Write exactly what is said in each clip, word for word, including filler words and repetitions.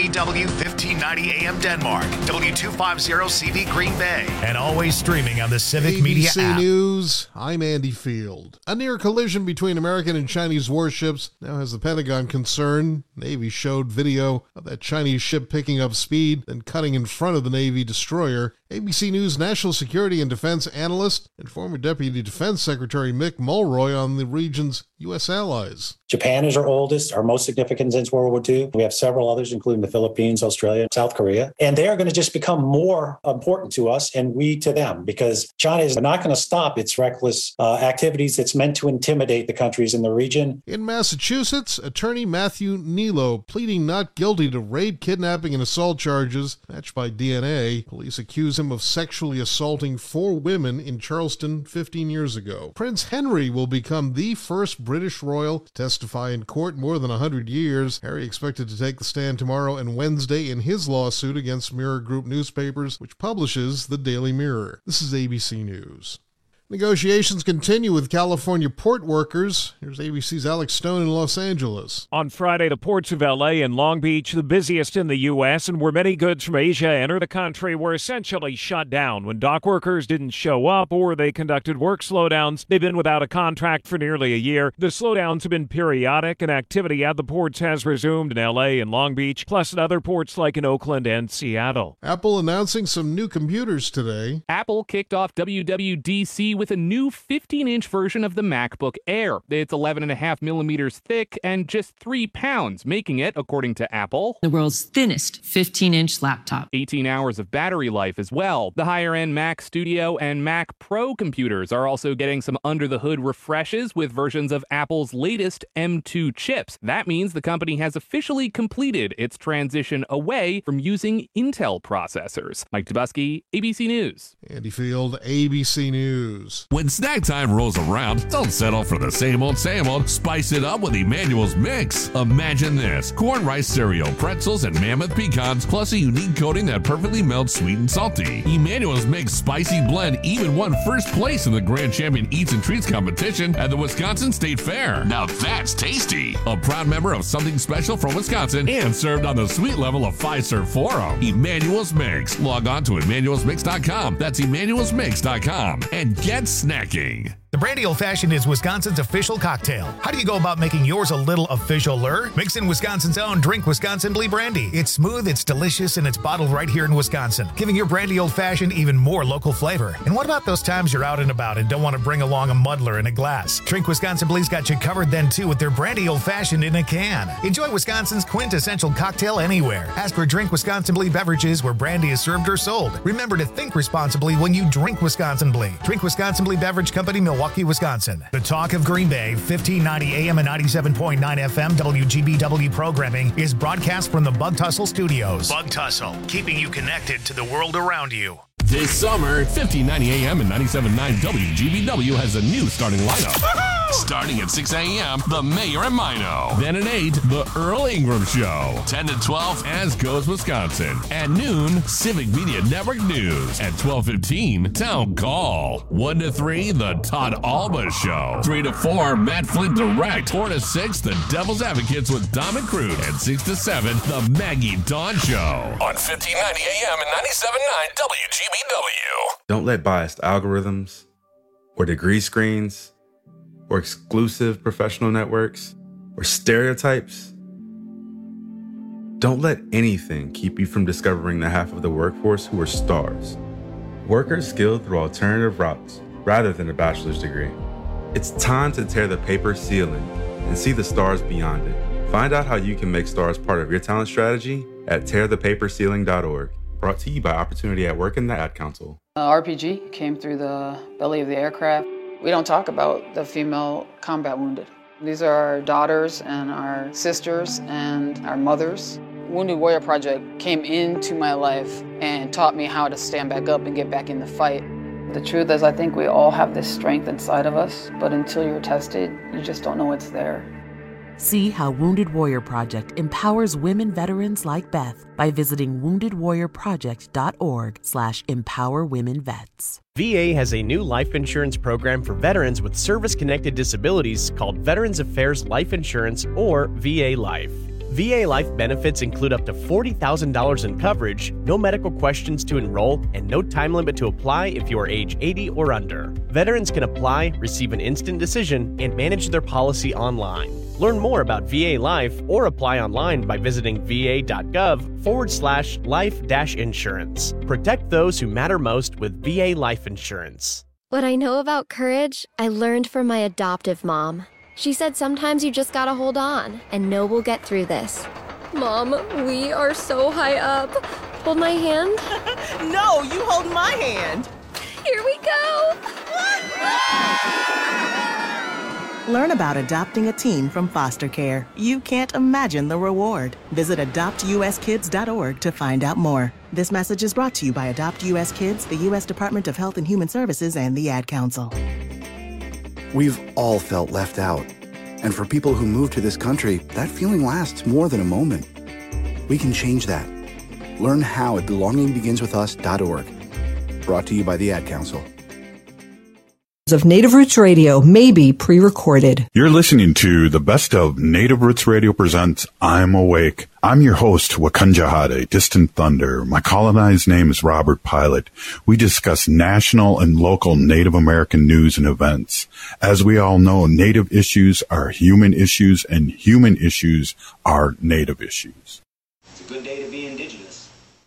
W fifteen ninety A M Denmark, W two fifty C V Green Bay, and always streaming on the Civic A B C Media app. News, I'm Andy Field. A near collision between American and Chinese warships now has the Pentagon concerned. Navy showed video of that Chinese ship picking up speed, then cutting in front of the Navy destroyer. A B C News national security and defense analyst and former Deputy Defense Secretary Mick Mulroy on the region's U S allies. Japan is our oldest, our most significant since World War Two. We have several others, including the Philippines, Australia, South Korea. And they are going to just become more important to us and we to them, because China is not going to stop its reckless uh, activities that's meant to intimidate the countries in the region. In Massachusetts, attorney Matthew Nilo pleading not guilty to rape, kidnapping, and assault charges matched by D N A. Police accuse him of sexually assaulting four women in Charleston fifteen years ago. Prince Henry will become the first British royal to testify in court in more than one hundred years. Harry expected to take the stand tomorrow and Wednesday in his lawsuit against Mirror Group Newspapers, which publishes the Daily Mirror. This is A B C News. Negotiations continue with California port workers. Here's A B C's Alex Stone in Los Angeles. On Friday, the ports of L A and Long Beach, the busiest in the U S, and where many goods from Asia enter the country, were essentially shut down when dock workers didn't show up or they conducted work slowdowns. They've been without a contract for nearly a year. The slowdowns have been periodic, and activity at the ports has resumed in L A and Long Beach, plus at other ports like in Oakland and Seattle. Apple announcing some new computers today. Apple kicked off W W D C with a new fifteen-inch version of the MacBook Air. It's eleven point five millimeters thick and just three pounds, making it, according to Apple, the world's thinnest fifteen-inch laptop. eighteen hours of battery life as well. The higher-end Mac Studio and Mac Pro computers are also getting some under-the-hood refreshes with versions of Apple's latest M two chips. That means the company has officially completed its transition away from using Intel processors. Mike Dubusky, A B C News. Andy Field, A B C News. When snack time rolls around, don't settle for the same old, same old. Spice it up with Emmanuel's Mix. Imagine this: corn rice cereal, pretzels, and mammoth pecans, plus a unique coating that perfectly melts sweet and salty. Emmanuel's Mix Spicy Blend even won first place in the Grand Champion Eats and Treats competition at the Wisconsin State Fair. Now that's tasty. A proud member of Something Special from Wisconsin and served on the sweet level of Fiserv Forum. Emmanuel's Mix. Log on to emmanuels mix dot com. That's emmanuels mix dot com. And get snacking. The Brandy Old Fashioned is Wisconsin's official cocktail. How do you go about making yours a little official-er? Mix in Wisconsin's own Drink Wisconsin-Bly Brandy. It's smooth, it's delicious, and it's bottled right here in Wisconsin, giving your Brandy Old Fashioned even more local flavor. And what about those times you're out and about and don't want to bring along a muddler in a glass? Drink Wisconsin-Bly's got you covered then, too, with their Brandy Old Fashioned in a can. Enjoy Wisconsin's quintessential cocktail anywhere. Ask for Drink Wisconsin-Bly beverages where brandy is served or sold. Remember to think responsibly when you drink Wisconsin-Bly. Drink Wisconsin-Bly Beverage Company, Milwaukee, Wisconsin. The Talk of Green Bay, fifteen ninety A M and ninety-seven point nine F M W G B W programming is broadcast from the Bug Tussle Studios. Bug Tussle, keeping you connected to the world around you. This summer, fifteen ninety A M and ninety-seven point nine W G B W has a new starting lineup. Starting at six A M, The Mayor and Mino. Then at eight, The Earl Ingram Show. ten to twelve, As Goes Wisconsin. At noon, Civic Media Network News. At twelve fifteen, Town Call. one to three, The Todd Alba Show. three to four, Matt Flint Direct. four to six, The Devil's Advocates with Dom and Crude. And six to seven, The Maggie Dawn Show. On fifteen ninety A M and ninety-seven point nine W G B W. Don't let biased algorithms or degree screens or exclusive professional networks or stereotypes, don't let anything keep you from discovering the half of the workforce who are stars. Workers skilled through alternative routes rather than a bachelor's degree. It's time to tear the paper ceiling and see the stars beyond it. Find out how you can make stars part of your talent strategy at tear the paper ceiling dot org. Brought to you by Opportunity at Work and the Ad Council. Uh, R P G came through the belly of the aircraft. We don't talk about the female combat wounded. These are our daughters and our sisters and our mothers. Wounded Warrior Project came into my life and taught me how to stand back up and get back in the fight. The truth is, I think we all have this strength inside of us, but until you're tested, you just don't know it's there. See how Wounded Warrior Project empowers women veterans like Beth by visiting wounded warrior project dot org slash empower women vets. V A has a new life insurance program for veterans with service-connected disabilities called Veterans Affairs Life Insurance, or V A Life. V A life benefits include up to forty thousand dollars in coverage, no medical questions to enroll, and no time limit to apply if you are age eighty or under. Veterans can apply, receive an instant decision, and manage their policy online. Learn more about V A Life or apply online by visiting va.gov forward slash life dash insurance. Protect those who matter most with V A Life Insurance. What I know about courage, I learned from my adoptive mom. She said sometimes you just gotta hold on and know we'll get through this. Mom, we are so high up. Hold my hand. No, you hold my hand. Here we go. Learn about adopting a teen from foster care. You can't imagine the reward. Visit adopt u s kids dot org to find out more. This message is brought to you by Adopt U S Kids, the U S Department of Health and Human Services, and the Ad Council. We've all felt left out. And for people who move to this country, that feeling lasts more than a moment. We can change that. Learn how at belonging begins with us dot org. Brought to you by the Ad Council. Of Native Roots Radio may be pre-recorded. You're listening to the best of Native Roots Radio presents I'm Awake. I'm your host, Wakunjahade, Distant Thunder. My colonized name is Robert Pilot. We discuss national and local Native American news and events. As we all know, Native issues are human issues, and human issues are Native issues. It's a good day to be indigenous.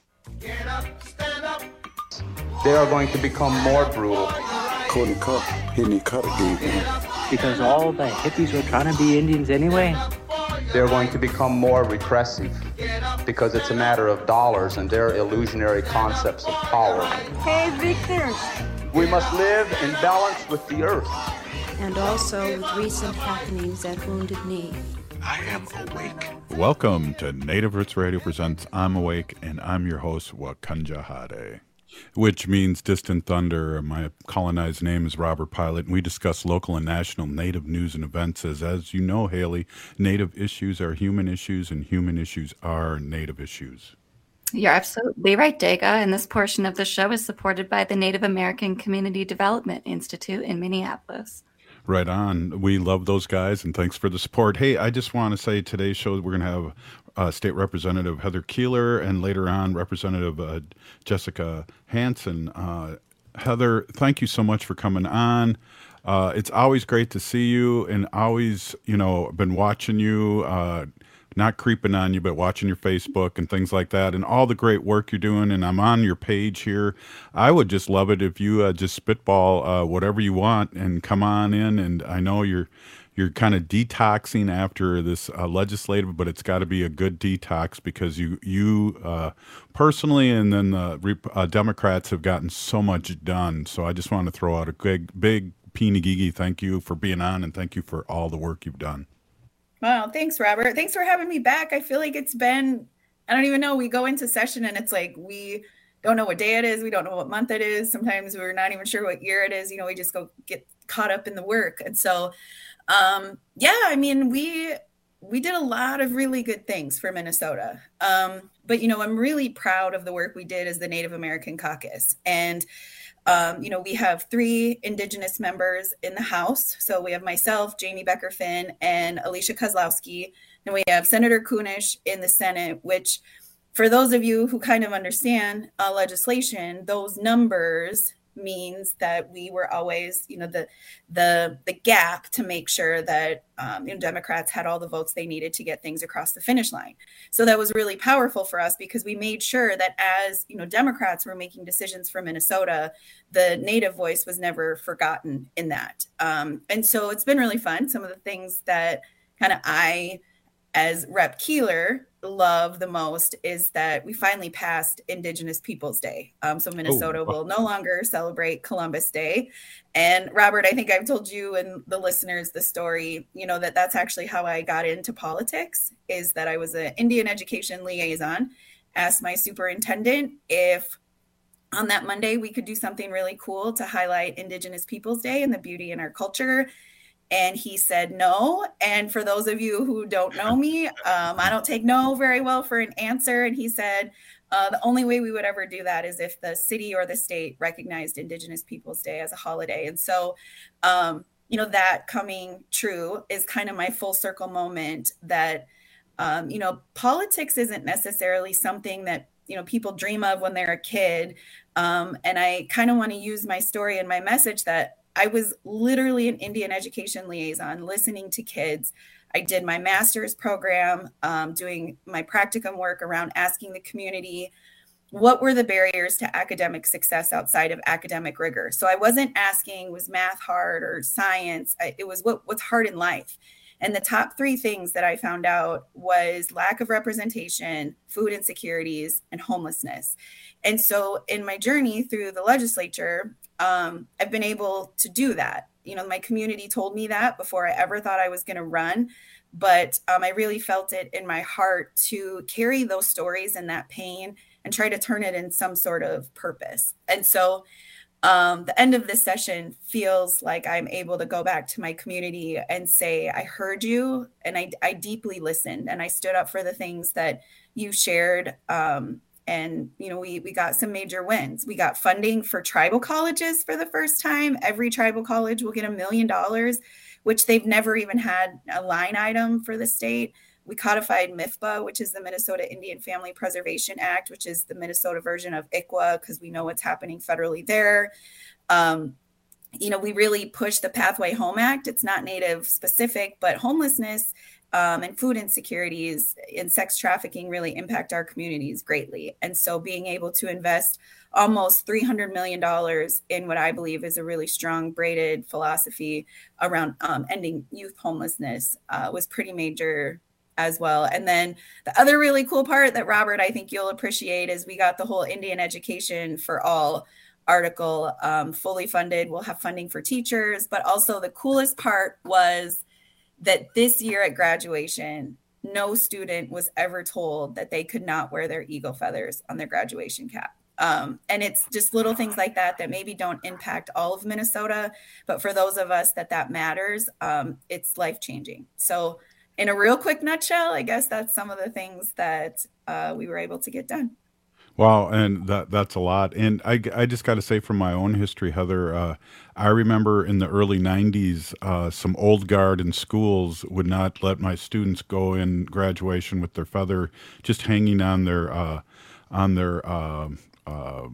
Get up, stand up. They are going to become more brutal. Couldn't cut, hitting cut again. Because all the hippies were trying to be Indians anyway. They're going to become more repressive because it's a matter of dollars and their illusionary concepts of power. Hey, Victor. We must live in balance with the earth. And also with recent happenings at Wounded Knee. I am awake. Welcome to Native Roots Radio presents I'm Awake, and I'm your host, Wakunjahade. Which means Distant Thunder. My colonized name is Robert Pilot, and we discuss local and national Native news and events. As, as you know, Haley, Native issues are human issues, and human issues are Native issues. You're absolutely right, Dega, and this portion of the show is supported by the Native American Community Development Institute in Minneapolis. Right on. We love those guys, and thanks for the support. Hey, I just want to say today's show, we're going to have uh, State Representative Heather Keeler and later on Representative uh, Jessica Hansen. Uh, Heather, thank you so much for coming on. Uh, it's always great to see you, and always, you know, been watching you, uh, not creeping on you, but watching your Facebook and things like that, and all the great work you're doing. And I'm on your page here. I would just love it if you uh, just spitball uh, whatever you want and come on in. And I know you're you're kind of detoxing after this uh, legislative, but it's got to be a good detox because you you uh, personally and then the uh, Democrats have gotten so much done. So I just want to throw out a big big Pinagigi thank you for being on, and thank you for all the work you've done. Well, thanks, Robert. Thanks for having me back. I feel like it's been, I don't even know, we go into session and it's like we don't know what day it is. We don't know what month it is. Sometimes we're not even sure what year it is. You know, we just go get caught up in the work. And so, um, yeah, I mean, we we did a lot of really good things for Minnesota. Um, but, you know, I'm really proud of the work we did as the Native American Caucus. And Um, you know, we have three Indigenous members in the House. So we have myself, Jamie Becker-Finn, and Alicia Kozlowski. And we have Senator Kunish in the Senate, which for those of you who kind of understand uh, legislation, those numbers means that we were always, you know, the the the gap to make sure that um, you know, Democrats had all the votes they needed to get things across the finish line. So that was really powerful for us because we made sure that as, you know, Democrats were making decisions for Minnesota, the Native voice was never forgotten in that. Um, and so it's been really fun. Some of the things that kind of I, as Rep Keeler, love the most is that we finally passed Indigenous Peoples Day. Um, so Minnesota oh. will no longer celebrate Columbus Day. And Robert, I think I've told you and the listeners the story, you know, that that's actually how I got into politics, is that I was an Indian education liaison, asked my superintendent if on that Monday we could do something really cool to highlight Indigenous Peoples Day and the beauty in our culture. And he said no. And for those of you who don't know me, um, I don't take no very well for an answer. And he said, uh, the only way we would ever do that is if the city or the state recognized Indigenous Peoples Day as a holiday. And so, um, you know, that coming true is kind of my full circle moment that Um, you know, politics isn't necessarily something that, you know, people dream of when they're a kid. Um, and I kind of want to use my story and my message that I was literally an Indian education liaison, listening to kids. I did my master's program, um, doing my practicum work around asking the community, what were the barriers to academic success outside of academic rigor? So I wasn't asking, was math hard or science? It was what, what's hard in life. And the top three things that I found out was lack of representation, food insecurities, and homelessness. And so in my journey through the legislature, um, I've been able to do that. You know, my community told me that before I ever thought I was going to run. But um, I really felt it in my heart to carry those stories and that pain and try to turn it in some sort of purpose. And so Um, the end of this session feels like I'm able to go back to my community and say, I heard you, and I, I deeply listened, and I stood up for the things that you shared. Um, and, you know, we, we got some major wins. We got funding for tribal colleges for the first time. Every tribal college will get a million dollars, which they've never even had a line item for the state. We codified M I F P A, which is the Minnesota Indian Family Preservation Act, which is the Minnesota version of I C W A, because we know what's happening federally there. Um, you know, we really pushed the Pathway Home Act. It's not Native specific, but homelessness um, and food insecurities and sex trafficking really impact our communities greatly. And so being able to invest almost three hundred million dollars in what I believe is a really strong braided philosophy around um, ending youth homelessness uh, was pretty major as well. And then the other really cool part that, Robert, I think you'll appreciate is we got the whole Indian Education for All article um, fully funded. We'll have funding for teachers, but also the coolest part was that this year at graduation, no student was ever told that they could not wear their eagle feathers on their graduation cap. Um, and it's just little things like that that maybe don't impact all of Minnesota, but for those of us that that matters, um, it's life-changing. So in a real quick nutshell, I guess that's some of the things that uh, we were able to get done. Wow, and that that's a lot. And I, I just got to say from my own history, Heather, uh, I remember in the early nineties, uh, some old guard in schools would not let my students go in graduation with their feather just hanging on their uh, on their uh, uh,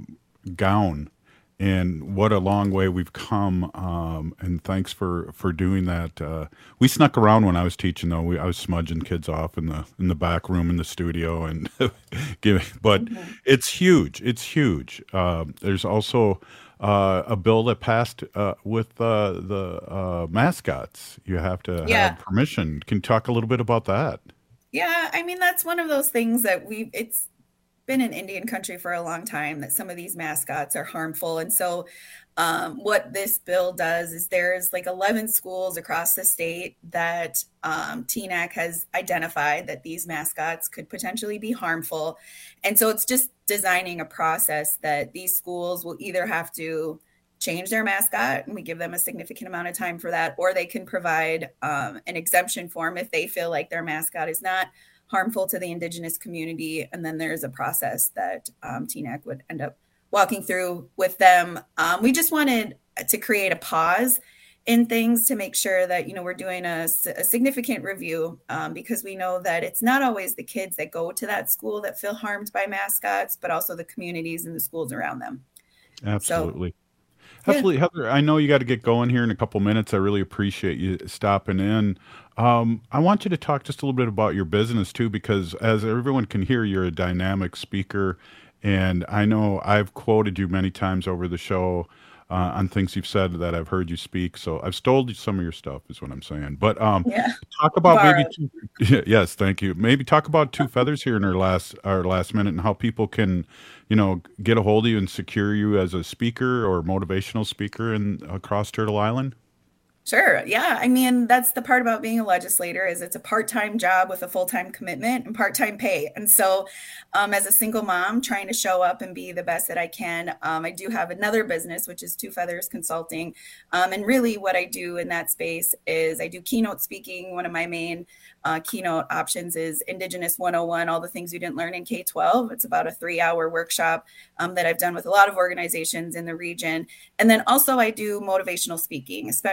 gown. And what a long way we've come. Um, and thanks for, for doing that. Uh, we snuck around when I was teaching, though. We, I was smudging kids off in the in the back room in the studio, and giving. But mm-hmm. It's huge. It's huge. Uh, there's also uh, a bill that passed uh, with uh, the uh, mascots. You have to yeah. have permission. Can you talk a little bit about that? Yeah, I mean that's one of those things that we. It's. been in Indian country for a long time that some of these mascots are harmful. And so um, what this bill does is there's like eleven schools across the state that um, T N A C has identified that these mascots could potentially be harmful. And so it's just designing a process that these schools will either have to change their mascot, and we give them a significant amount of time for that, or they can provide um, an exemption form if they feel like their mascot is not harmful to the Indigenous community. And then there's a process that um, T N A C would end up walking through with them. Um, we just wanted to create a pause in things to make sure that, you know, we're doing a, a significant review um, because we know that it's not always the kids that go to that school that feel harmed by mascots, but also the communities and the schools around them. Absolutely. So, Absolutely. Yeah. Heather, I know you got to get going here in a couple minutes. I really appreciate you stopping in. Um, I want you to talk just a little bit about your business too, because as everyone can hear, you're a dynamic speaker. And I know I've quoted you many times over the show uh, on things you've said that I've heard you speak. So I've stole some of your stuff is what I'm saying. But um, yeah. talk about Borrowed. maybe two, yes, thank you. Maybe talk about Two Feathers here in our last our last minute and how people can, you know, get a hold of you and secure you as a speaker or motivational speaker in across Turtle Island. Sure. Yeah. I mean, that's the part about being a legislator is it's a part-time job with a full-time commitment and part-time pay. And so um, as a single mom trying to show up and be the best that I can, um, I do have another business, which is Two Feathers Consulting. Um, and really what I do in that space is I do keynote speaking. One of my main uh, keynote options is Indigenous one oh one, all the things you didn't learn in K twelve. It's about a three hour workshop um, that I've done with a lot of organizations in the region. And then also I do motivational speaking, especially for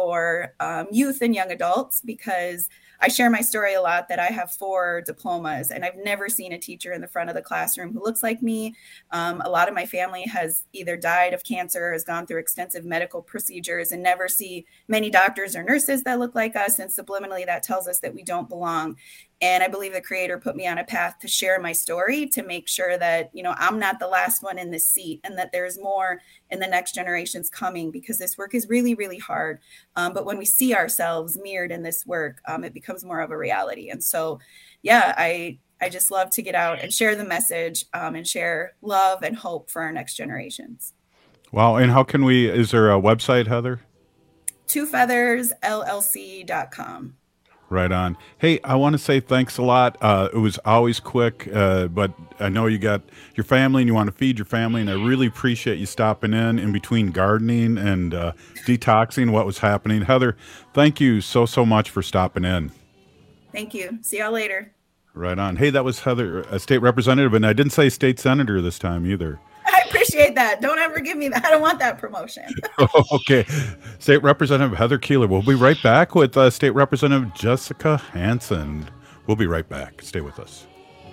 for um, youth and young adults, because I share my story a lot that I have four diplomas and I've never seen a teacher in the front of the classroom who looks like me. Um, a lot of my family has either died of cancer or has gone through extensive medical procedures and never see many doctors or nurses that look like us. And subliminally, that tells us that we don't belong. And I believe the Creator put me on a path to share my story, to make sure that, you know, I'm not the last one in this seat and that there's more in the next generations coming, because this work is really, really hard. Um, but when we see ourselves mirrored in this work, um, it becomes more of a reality. And so, yeah, I I just love to get out and share the message um, and share love and hope for our next generations. Wow. And how can we, is there a website, Heather? two feathers L L C dot com. Right on. Hey, I want to say thanks a lot. Uh, it was always quick, uh, but I know you got your family and you want to feed your family, and I really appreciate you stopping in in between gardening and uh, detoxing what was happening. Heather, thank you so, so much for stopping in. Thank you. See y'all later. Right on. Hey, that was Heather, a state representative, and I didn't say state senator this time either. I appreciate that. Don't ever give me that. I don't want that promotion. Okay. State Representative Heather Keeler. We'll be right back with uh, State Representative Jessica Hansen. We'll be right back. Stay with us.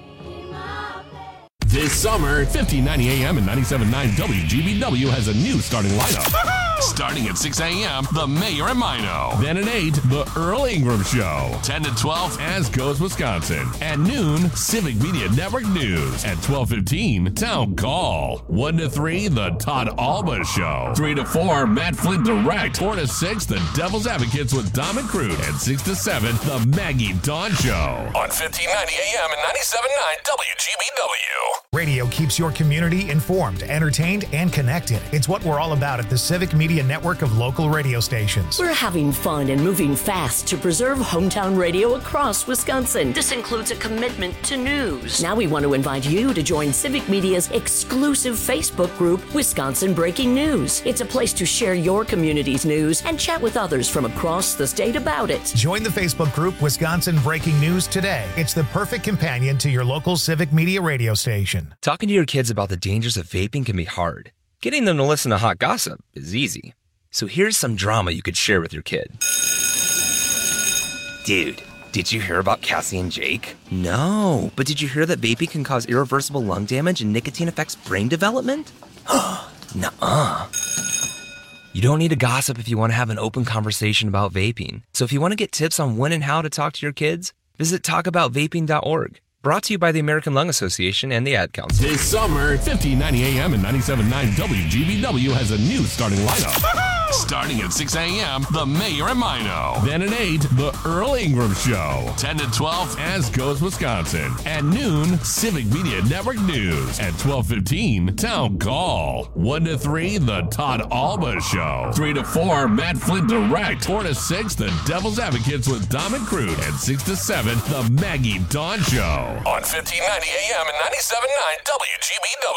This summer, fifteen ninety A M and ninety-seven point nine W G B W has a new starting lineup. Starting at six A M, The Mayor and Mino. Then at eight, The Earl Ingram Show. ten to twelve, As Goes Wisconsin. At noon, Civic Media Network News. At twelve fifteen, Town Call. one to three, The Todd Alba Show. three to four, Matt Flint Direct. four to six, The Devil's Advocates with Dom and Crude. And six to seven, The Maggie Dawn Show. On fifteen ninety A M and ninety-seven point nine W G B W. Radio keeps your community informed, entertained, and connected. It's what we're all about at the Civic Media Network of local radio stations. We're having fun and moving fast to preserve hometown radio across Wisconsin. This includes a commitment to news. Now we want to invite you to join Civic Media's exclusive Facebook group, Wisconsin Breaking News. It's a place to share your community's news and chat with others from across the state about it. Join the Facebook group Wisconsin Breaking News today. It's the perfect companion to your local Civic Media radio station. Talking to your kids about the dangers of vaping can be hard. Getting them to listen to hot gossip is easy. So here's some drama you could share with your kid. Dude, did you hear about Cassie and Jake? No, but did you hear that vaping can cause irreversible lung damage and nicotine affects brain development? Nuh-uh. You don't need to gossip if you want to have an open conversation about vaping. So if you want to get tips on when and how to talk to your kids, visit talk about vaping dot org. Brought to you by the American Lung Association and the Ad Council. This summer, fifteen ninety A M and ninety-seven point nine W G B W has a new starting lineup. Starting at six A M, The Mayor and Mino. Then at eight, The Earl Ingram Show. ten to twelve, As Goes Wisconsin. At noon, Civic Media Network News. At twelve fifteen, Town Call. one to three, The Todd Alba Show. three to four, Matt Flint Direct. four to six, The Devil's Advocates with Dom and Crude. And six to seven, The Maggie Dawn Show. On fifteen ninety A M and ninety-seven point nine W G B W.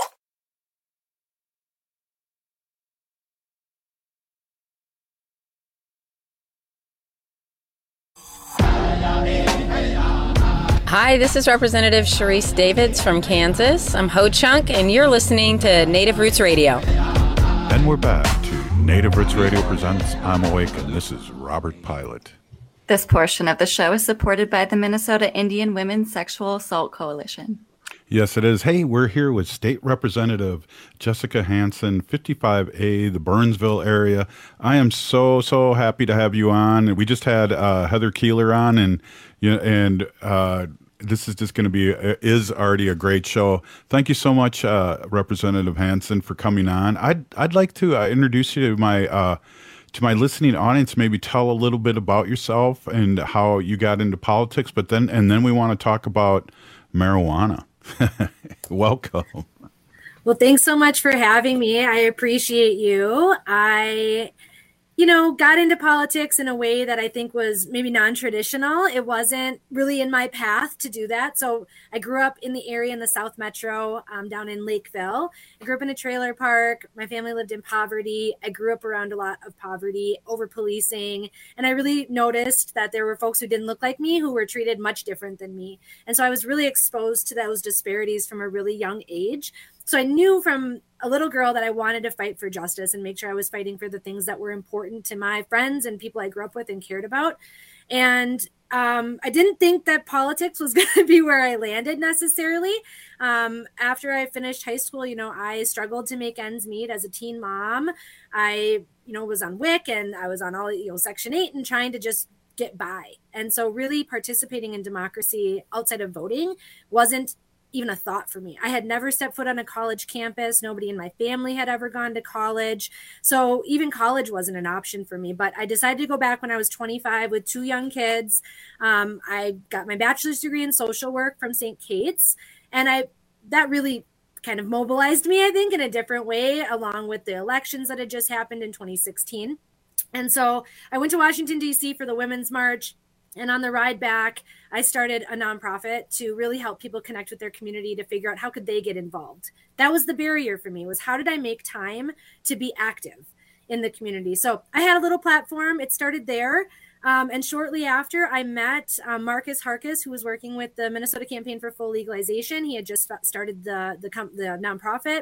Hi, this is Representative Sharice Davids from Kansas. I'm Ho Chunk, and you're listening to Native Roots Radio. And we're back to Native Roots Radio presents I'm Awake, and this is Robert Pilot. This portion of the show is supported by the Minnesota Indian Women's Sexual Assault Coalition. Yes, it is. Hey, we're here with State Representative Jessica Hansen, fifty-five A, the Burnsville area. I am so, so happy to have you on. We just had uh, Heather Keeler on, and you know, and uh, this is just going to be, is already a great show. Thank you so much, uh, Representative Hansen, for coming on. I'd, I'd like to uh, introduce you to my uh, to my listening audience, maybe tell a little bit about yourself and how you got into politics, but then and then we want to talk about marijuana. Welcome. Well, thanks so much for having me. I appreciate you. I, you know, got into politics in a way that I think was maybe non-traditional. It wasn't really in my path to do that. So I grew up in the area in the South Metro, um, down in Lakeville. I grew up in a trailer park. My family lived in poverty. I grew up around a lot of poverty, over-policing. And I really noticed that there were folks who didn't look like me who were treated much different than me. And so I was really exposed to those disparities from a really young age. So I knew from a little girl that I wanted to fight for justice and make sure I was fighting for the things that were important to my friends and people I grew up with and cared about. And um, I didn't think that politics was going to be where I landed necessarily. Um, after I finished high school, you know, I struggled to make ends meet as a teen mom. I, you know, was on W I C and I was on all, you know, Section eight and trying to just get by. And so really participating in democracy outside of voting wasn't even a thought for me. I had never stepped foot on a college campus. Nobody in my family had ever gone to college. So even college wasn't an option for me. But I decided to go back when I was twenty-five with two young kids. Um, I got my bachelor's degree in social work from Saint Kate's. And I that really kind of mobilized me, I think, in a different way, along with the elections that had just happened in twenty sixteen. And so I went to Washington, D C for the Women's March. And on the ride back, I started a nonprofit to really help people connect with their community to figure out how could they get involved. That was the barrier for me, was how did I make time to be active in the community? So I had a little platform. It started there. Um, and shortly after, I met um, Marcus Harkis, who was working with the Minnesota Campaign for Full Legalization. He had just started the, the, the nonprofit.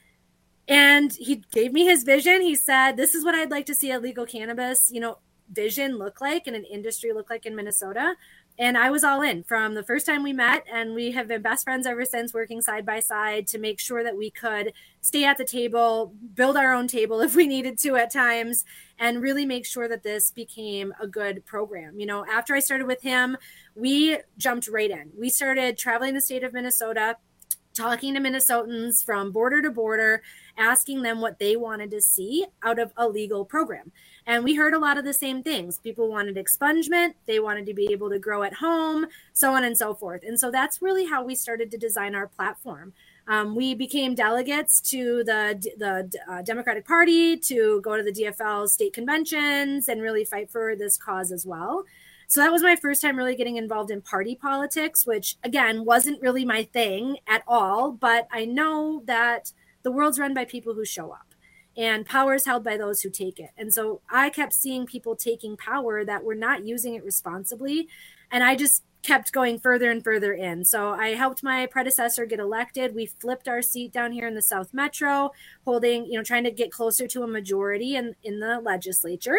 And he gave me his vision. He said, this is what I'd like to see a legal cannabis, you know, vision look like and an industry look like in Minnesota. And I was all in from the first time we met, and we have been best friends ever since, working side by side to make sure that we could stay at the table, build our own table if we needed to at times, and really make sure that this became a good program. You know, after I started with him, we jumped right in. We started traveling the state of Minnesota, talking to Minnesotans from border to border, asking them what they wanted to see out of a legal program. And we heard a lot of the same things. People wanted expungement. They wanted to be able to grow at home, so on and so forth. And so that's really how we started to design our platform. Um, we became delegates to the, the uh, Democratic Party to go to the D F L state conventions and really fight for this cause as well. So that was my first time really getting involved in party politics, which, again, wasn't really my thing at all. But I know that the world's run by people who show up, and power is held by those who take it. And so I kept seeing people taking power that were not using it responsibly. And I just kept going further and further in. So I helped my predecessor get elected. We flipped our seat down here in the South Metro, holding, you know, trying to get closer to a majority in, in the legislature.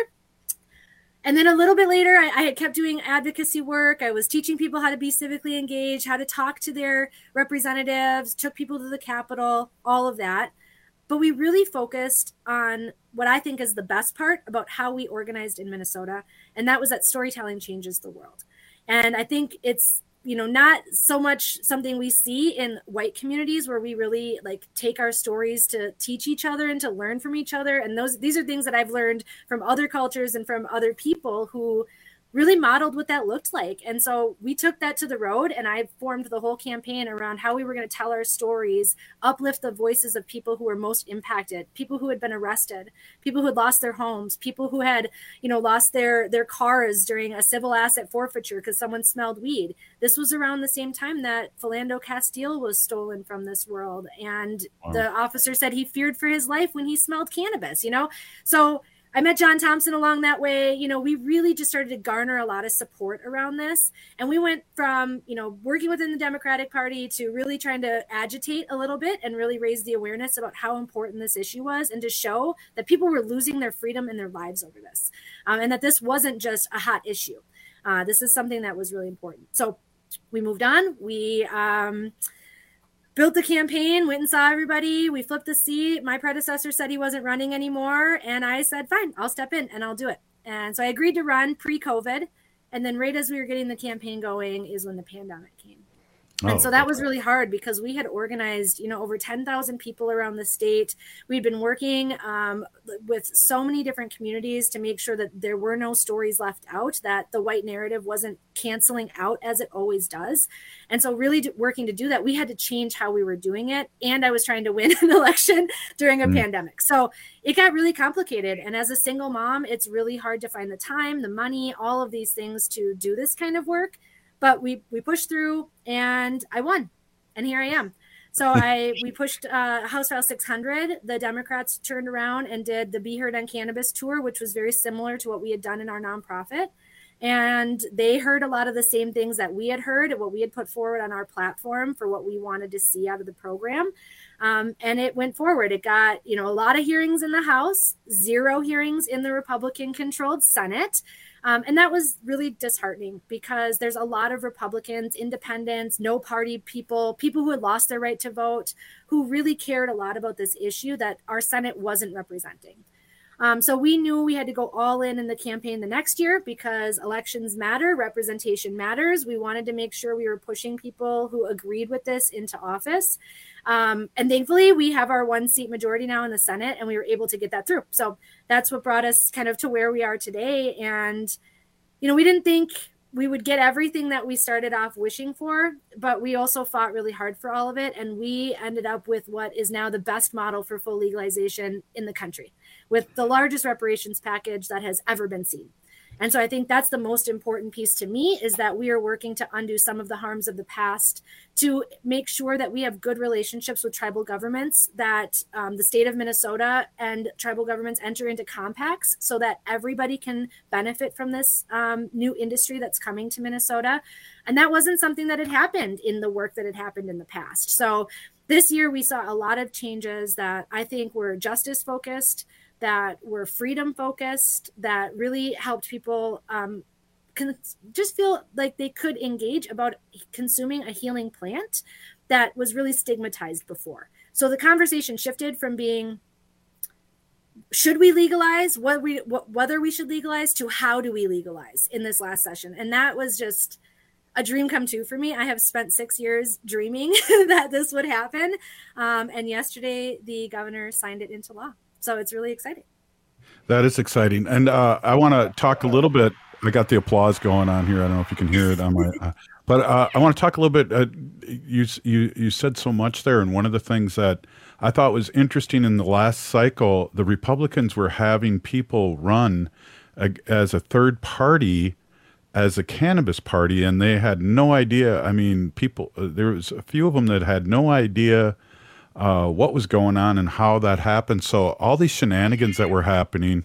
And then a little bit later, I, I had kept doing advocacy work. I was teaching people how to be civically engaged, how to talk to their representatives, took people to the Capitol, all of that. But we really focused on what I think is the best part about how we organized in Minnesota. And that was that storytelling changes the world. And I think it's, you know, not so much something we see in white communities where we really like take our stories to teach each other and to learn from each other. And those, these are things that I've learned from other cultures and from other people who really modeled what that looked like. And so we took that to the road, and I formed the whole campaign around how we were going to tell our stories, uplift the voices of people who were most impacted, people who had been arrested, people who had lost their homes, people who had, you know, lost their, their cars during a civil asset forfeiture because someone smelled weed. This was around the same time that Philando Castile was stolen from this world. And wow. The officer said he feared for his life when he smelled cannabis, you know? So I met John Thompson along that way. You know, we really just started to garner a lot of support around this. And we went from, you know, working within the Democratic Party to really trying to agitate a little bit and really raise the awareness about how important this issue was, and to show that people were losing their freedom and their lives over this. Um, and that this wasn't just a hot issue. Uh, this is something that was really important. So we moved on. We um, built the campaign, went and saw everybody. We flipped the seat. My predecessor said he wasn't running anymore. And I said, fine, I'll step in and I'll do it. And so I agreed to run pre-COVID. And then right as we were getting the campaign going is when the pandemic came. Oh, and so that okay. was really hard because we had organized, you know, over ten thousand people around the state. We'd been working um, with so many different communities to make sure that there were no stories left out, that the white narrative wasn't canceling out as it always does. And so really do, working to do that, we had to change how we were doing it. And I was trying to win an election during a mm. pandemic. So it got really complicated. And as a single mom, it's really hard to find the time, the money, all of these things to do this kind of work. But we we pushed through, and I won, and here I am. So I we pushed uh, House File six hundred. The Democrats turned around and did the Be Heard on Cannabis tour, which was very similar to what we had done in our nonprofit. And they heard a lot of the same things that we had heard, what we had put forward on our platform for what we wanted to see out of the program. Um, and it went forward. It got, you know, a lot of hearings in the House, zero hearings in the Republican-controlled Senate. Um, and that was really disheartening because there's a lot of Republicans, independents, no party people, people who had lost their right to vote, who really cared a lot about this issue that our Senate wasn't representing. Um, so we knew we had to go all in in the campaign the next year because elections matter, representation matters. We wanted to make sure we were pushing people who agreed with this into office. Um, and thankfully, we have our one seat majority now in the Senate, and we were able to get that through. So that's what brought us kind of to where we are today. And, you know, we didn't think we would get everything that we started off wishing for, but we also fought really hard for all of it. And we ended up with what is now the best model for full legalization in the country, with the largest reparations package that has ever been seen. And so I think that's the most important piece to me, is that we are working to undo some of the harms of the past, to make sure that we have good relationships with tribal governments, that um, the state of Minnesota and tribal governments enter into compacts so that everybody can benefit from this um, new industry that's coming to Minnesota. And that wasn't something that had happened in the work that had happened in the past. So this year we saw a lot of changes that I think were justice focused, that were freedom focused, that really helped people um, can just feel like they could engage about consuming a healing plant that was really stigmatized before. So the conversation shifted from being, should we legalize, what we, what, whether we should legalize, to how do we legalize in this last session. And that was just a dream come true for me. I have spent six years dreaming that this would happen. Um, and yesterday the governor signed it into law. So it's really exciting. That is exciting. And uh, I want to talk a little bit. I got the applause going on here. I don't know if you can hear it on my, uh, but uh, I want to talk a little bit. Uh, you, you, you said so much there. And one of the things that I thought was interesting in the last cycle, the Republicans were having people run uh, as a third party, as a cannabis party, and they had no idea. I mean, people, uh, there was a few of them that had no idea Uh, what was going on and how that happened. So all these shenanigans that were happening,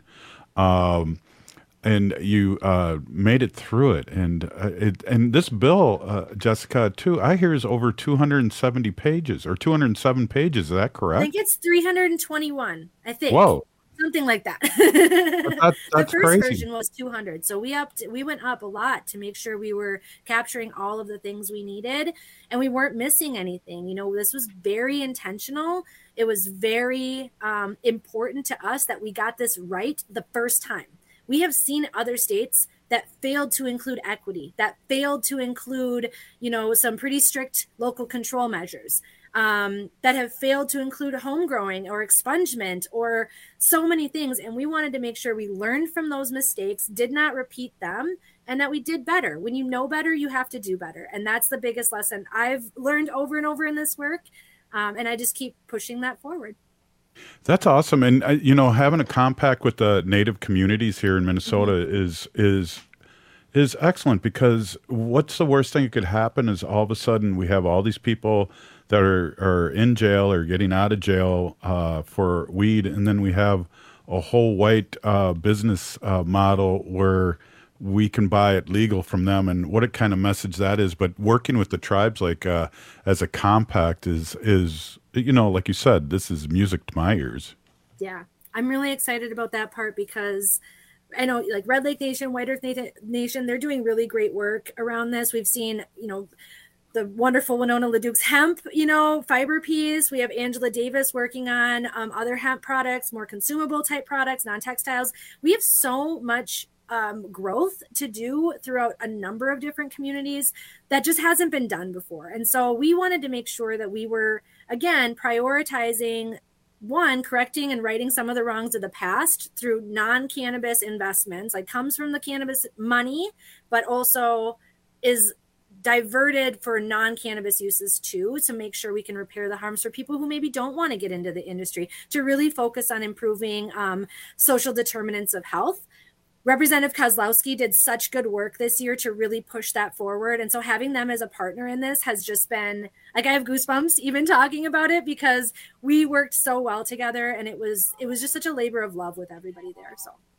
um, and you uh, made it through it. And uh, it, and this bill, uh, Jessica, too, I hear is over two hundred seventy pages or two hundred seven pages. Is that correct? I think it's three hundred twenty-one, I think. Whoa. Something like that. that that's the first crazy. version was two hundred. So we upped, we went up a lot to make sure we were capturing all of the things we needed and we weren't missing anything. You know, this was very intentional. It was very um, important to us that we got this right the first time. We have seen other states that failed to include equity, that failed to include, you know, some pretty strict local control measures. Um, that have failed to include home growing or expungement or so many things. And we wanted to make sure we learned from those mistakes, did not repeat them, and that we did better. When you know better, you have to do better. And that's the biggest lesson I've learned over and over in this work. Um, and I just keep pushing that forward. That's awesome. And, uh, you know, having a compact with the Native communities here in Minnesota mm-hmm. is, is, is excellent, because what's the worst thing that could happen is all of a sudden we have all these people that are, are in jail or getting out of jail uh, for weed. And then we have a whole white uh, business uh, model where we can buy it legal from them, and what a kind of message that is. But working with the tribes, like uh, as a compact is, is, you know, like you said, this is music to my ears. Yeah, I'm really excited about that part because I know like Red Lake Nation, White Earth Nation, they're doing really great work around this. We've seen, you know, the wonderful Winona LeDuc's hemp, you know, fiber piece. We have Angela Davis working on um, other hemp products, more consumable type products, non-textiles. We have so much um, growth to do throughout a number of different communities that just hasn't been done before. And so we wanted to make sure that we were, again, prioritizing one, correcting and righting some of the wrongs of the past through non-cannabis investments, like comes from the cannabis money, but also is diverted for non-cannabis uses too, to make sure we can repair the harms for people who maybe don't want to get into the industry, to really focus on improving um, social determinants of health. Representative Kozlowski did such good work this year to really push that forward. And so having them as a partner in this has just been, like, I have goosebumps even talking about it, because we worked so well together, and it was, it was just such a labor of love with everybody there. So.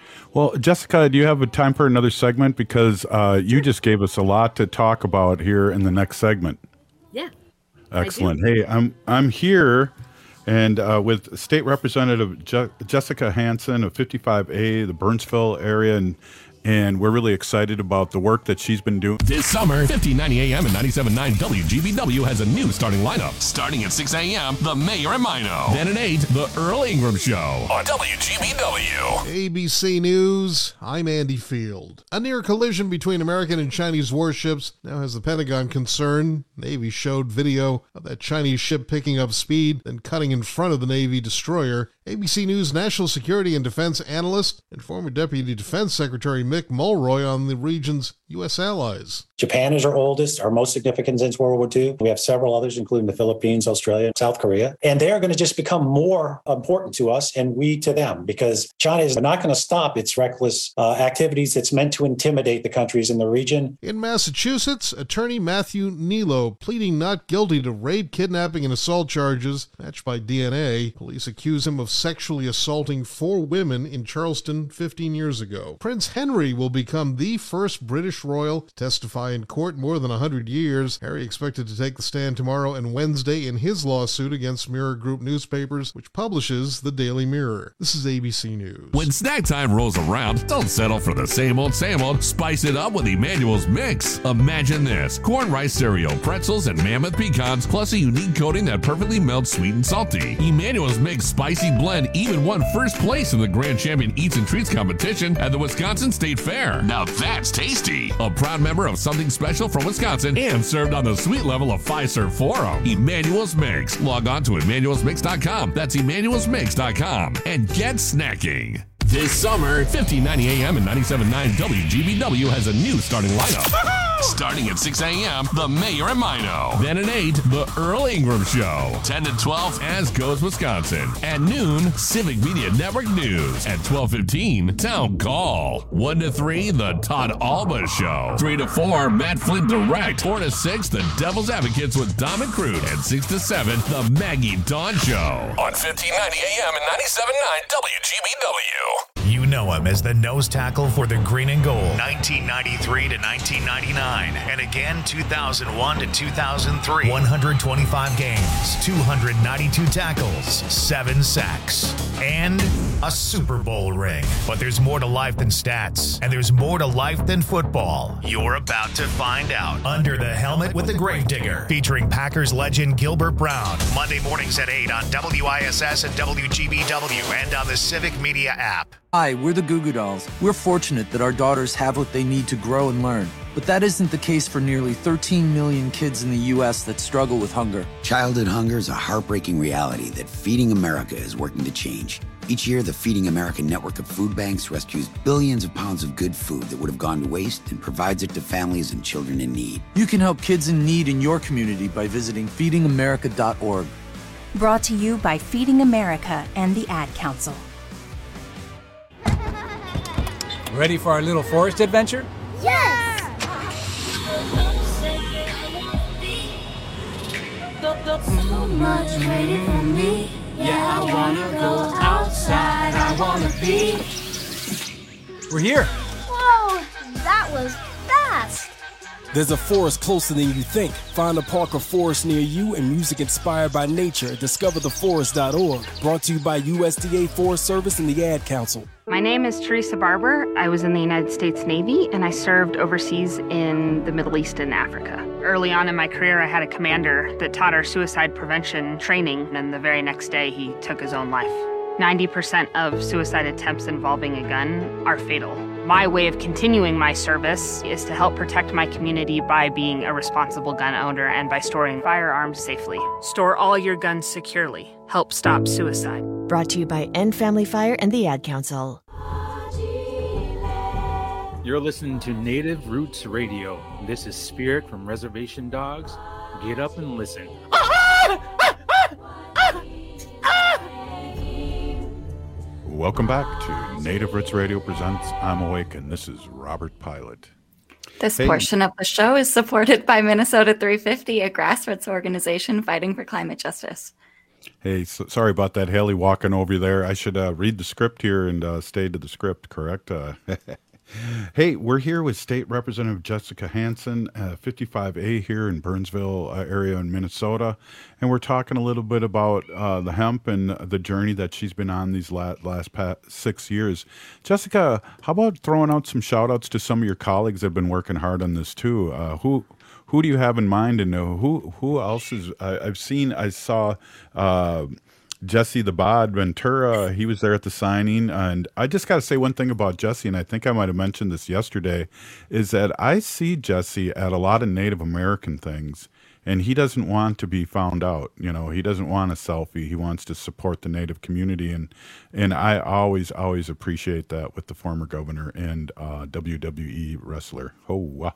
Well, Jessica, do you have a time for another segment? Because uh, you just gave us a lot to talk about here in the next segment. Yeah. Excellent. Hey, I'm I'm here and uh, with State Representative Je- Jessica Hansen of fifty-five A, the Burnsville area, and and we're really excited about the work that she's been doing. This summer, fifteen ninety A M and ninety-seven point nine W G B W has a new starting lineup. Starting at six A M, The Mayor and Mino. Then at eight, The Earl Ingram Show on W G B W. A B C News, I'm Andy Field. A near collision between American and Chinese warships now has the Pentagon concerned. Navy showed video of that Chinese ship picking up speed, then cutting in front of the Navy destroyer. A B C News national security and defense analyst and former Deputy Defense Secretary Mick Mulroy on the region's U S allies. Japan is our oldest, our most significant since World War Two. We have several others, including the Philippines, Australia, South Korea. And they are going to just become more important to us and we to them, because China is not going to stop its reckless uh, activities. It's meant to intimidate the countries in the region. In Massachusetts, attorney Matthew Nilo pleading not guilty to rape, kidnapping, and assault charges matched by D N A. Police accuse him of sexually assaulting four women in Charleston fifteen years ago. Prince Henry will become the first British royal to testify in court in more than one hundred years. Harry expected to take the stand tomorrow and Wednesday in his lawsuit against Mirror Group Newspapers, which publishes the Daily Mirror. This is A B C News. When snack time rolls around, don't settle for the same old, same old. Spice it up with Emmanuel's Mix. Imagine this: corn, rice, cereal, pretzels, and mammoth pecans, plus a unique coating that perfectly melts sweet and salty. Emmanuel's Mix Spicy Blend even won first place in the Grand Champion Eats and Treats competition at the Wisconsin State Fair. Now that's tasty. A proud member of Something Special from Wisconsin and served on the sweet level of Fiserv Forum. Emmanuel's Mix. Log on to Emmanuels Mix dot com. That's Emmanuels Mix dot com and get snacking. This summer, fifteen ninety A M and ninety-seven point nine W G B W has a new starting lineup. Starting at six A M, The Mayor and Mino. Then at eight, The Earl Ingram Show. ten to twelve, As Goes Wisconsin. At noon, Civic Media Network News. At twelve fifteen, Town Call. one to three, The Todd Alba Show. three to four, Matt Flint Direct. four to six, The Devil's Advocates with Dom and Crude. And six to seven, The Maggie Dawn Show. On fifteen ninety A M and ninety-seven point nine W G B W. You know him as the nose tackle for the Green and Gold, nineteen ninety-three to nineteen ninety-nine, and again two thousand one to two thousand three. one hundred twenty-five games, two hundred ninety-two tackles, seven sacks, and a Super Bowl ring. But there's more to life than stats, and there's more to life than football. You're about to find out. Under the Helmet with the Gravedigger, featuring Packers legend Gilbert Brown, Monday mornings at eight on W I S S and W G B W and on the Civic Media app. Hi, we're the Goo Goo Dolls. We're fortunate that our daughters have what they need to grow and learn. But that isn't the case for nearly thirteen million kids in the U S that struggle with hunger. Childhood hunger is a heartbreaking reality that Feeding America is working to change. Each year, the Feeding America network of food banks rescues billions of pounds of good food that would have gone to waste and provides it to families and children in need. You can help kids in need in your community by visiting feeding america dot org. Brought to you by Feeding America and the Ad Council. Ready for our little forest adventure? Yes! So much waiting for me. Yeah, I wanna go outside. I wanna be. We're here. Whoa, that was fast. There's a forest closer than you think. Find a park or forest near you and music inspired by nature. discover the forest dot org. Brought to you by U S D A Forest Service and the Ad Council. My name is Teresa Barber. I was in the United States Navy and I served overseas in the Middle East and Africa. Early on in my career, I had a commander that taught our suicide prevention training, and the very next day he took his own life. ninety percent of suicide attempts involving a gun are fatal. My way of continuing my service is to help protect my community by being a responsible gun owner and by storing firearms safely. Store all your guns securely. Help stop suicide. Brought to you by End Family Fire and the Ad Council. You're listening to Native Roots Radio. This is Spirit from Reservation Dogs. Get up and listen. Welcome back to Native Roots Radio presents I'm Awake, and this is Robert Pilot. This Hey. portion of the show is supported by Minnesota three fifty, a grassroots organization fighting for climate justice. Hey, so, sorry about that, Haley, walking over there. I should uh, read the script here and uh, stay to the script, correct? Uh, hey, we're here with State Representative Jessica Hansen, uh, fifty-five A here in Burnsville uh, area in Minnesota. And we're talking a little bit about uh, the hemp and the journey that she's been on these last, last past six years. Jessica, how about throwing out some shout outs to some of your colleagues that have been working hard on this too? Uh, who Who do you have in mind, and who who else is? I, I've seen. I saw uh, Jesse the Bod Ventura. He was there at the signing, and I just got to say one thing about Jesse, and I think I might have mentioned this yesterday, is that I see Jesse at a lot of Native American things, and he doesn't want to be found out. You know, he doesn't want a selfie. He wants to support the Native community, and and I always always appreciate that with the former governor and uh, W W E wrestler. Oh wow.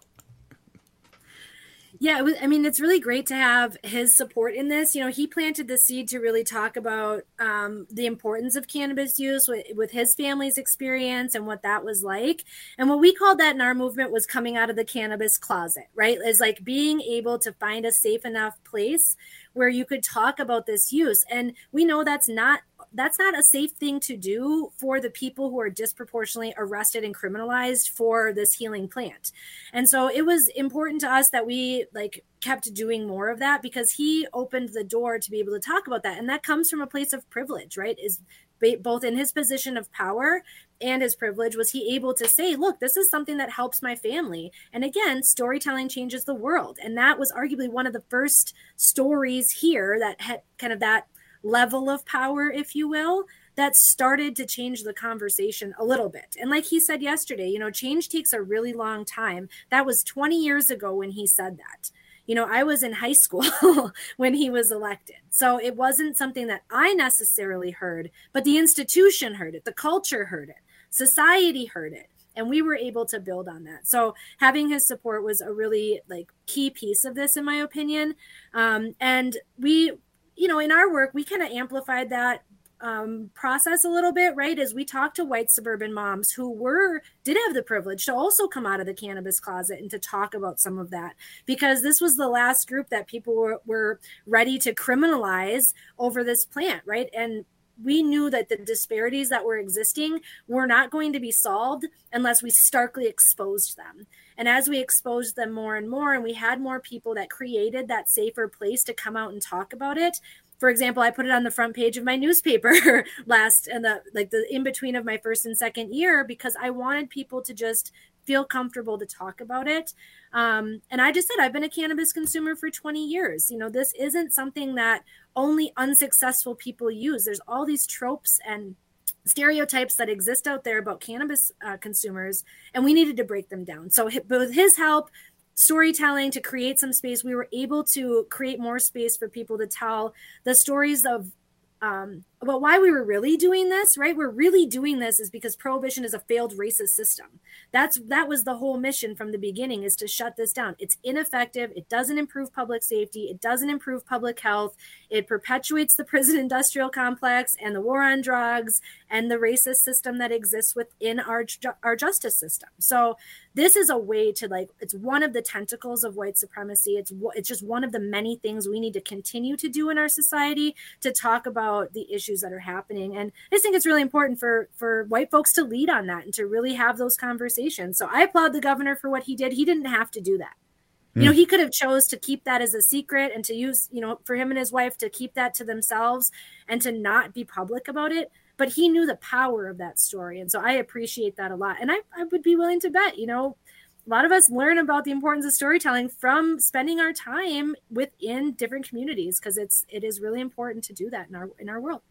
Yeah, it was, I mean, it's really great to have his support in this. You know, he planted the seed to really talk about um, the importance of cannabis use with, with his family's experience and what that was like. And what we called that in our movement was coming out of the cannabis closet, right? Is like being able to find a safe enough place where you could talk about this use. And we know that's not that's not a safe thing to do for the people who are disproportionately arrested and criminalized for this healing plant. And so it was important to us that we like kept doing more of that, because he opened the door to be able to talk about that. And that comes from a place of privilege, right? Is both in his position of power and his privilege was he able to say, look, this is something that helps my family. And again, storytelling changes the world. And that was arguably one of the first stories here that had kind of that level of power, if you will, that started to change the conversation a little bit. And like he said yesterday, you know, change takes a really long time. That was twenty years ago when he said that. You know, I was in high school when he was elected. So it wasn't something that I necessarily heard, but the institution heard it, the culture heard it, society heard it. And we were able to build on that. So having his support was a really like key piece of this, in my opinion. Um, and we, you know, in our work, we kind of amplified that um, process a little bit, right? As we talked to white suburban moms who were, did have the privilege to also come out of the cannabis closet and to talk about some of that, because this was the last group that people were, were ready to criminalize over this plant, right? And we knew that the disparities that were existing were not going to be solved unless we starkly exposed them. And as we exposed them more and more, and we had more people that created that safer place to come out and talk about it. For example, I put it on the front page of my newspaper last and the like the in between of my first and second year, because I wanted people to just feel comfortable to talk about it. Um, and I just said, I've been a cannabis consumer for twenty years. You know, this isn't something that only unsuccessful people use. There's all these tropes and stereotypes that exist out there about cannabis uh, consumers, and we needed to break them down. So with his help, storytelling to create some space, we were able to create more space for people to tell the stories of um, about why we were really doing this, right? We're really doing this is because prohibition is a failed racist system. That's that was the whole mission from the beginning, is to shut this down. It's ineffective. It doesn't improve public safety. It doesn't improve public health. It perpetuates the prison industrial complex and the war on drugs and the racist system that exists within our, our justice system. So this is a way to like, it's one of the tentacles of white supremacy. It's it's just one of the many things we need to continue to do in our society to talk about the issues that are happening. And I just think it's really important for, for white folks to lead on that and to really have those conversations. So I applaud the governor for what he did. He didn't have to do that. Mm. You know, he could have chose to keep that as a secret and to use, you know, for him and his wife to keep that to themselves and to not be public about it. But he knew the power of that story. And so I appreciate that a lot. And I, I would be willing to bet, you know, a lot of us learn about the importance of storytelling from spending our time within different communities, because it's it is really important to do that in our in our world.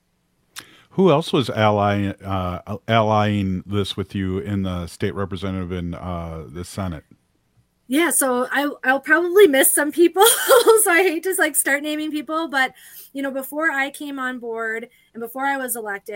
Who else was allying uh, allying this with you in the state representative in uh, the Senate? Yeah, so I, I'll probably miss some people, so I hate to like start naming people, but you know, before I came on board and before I was elected,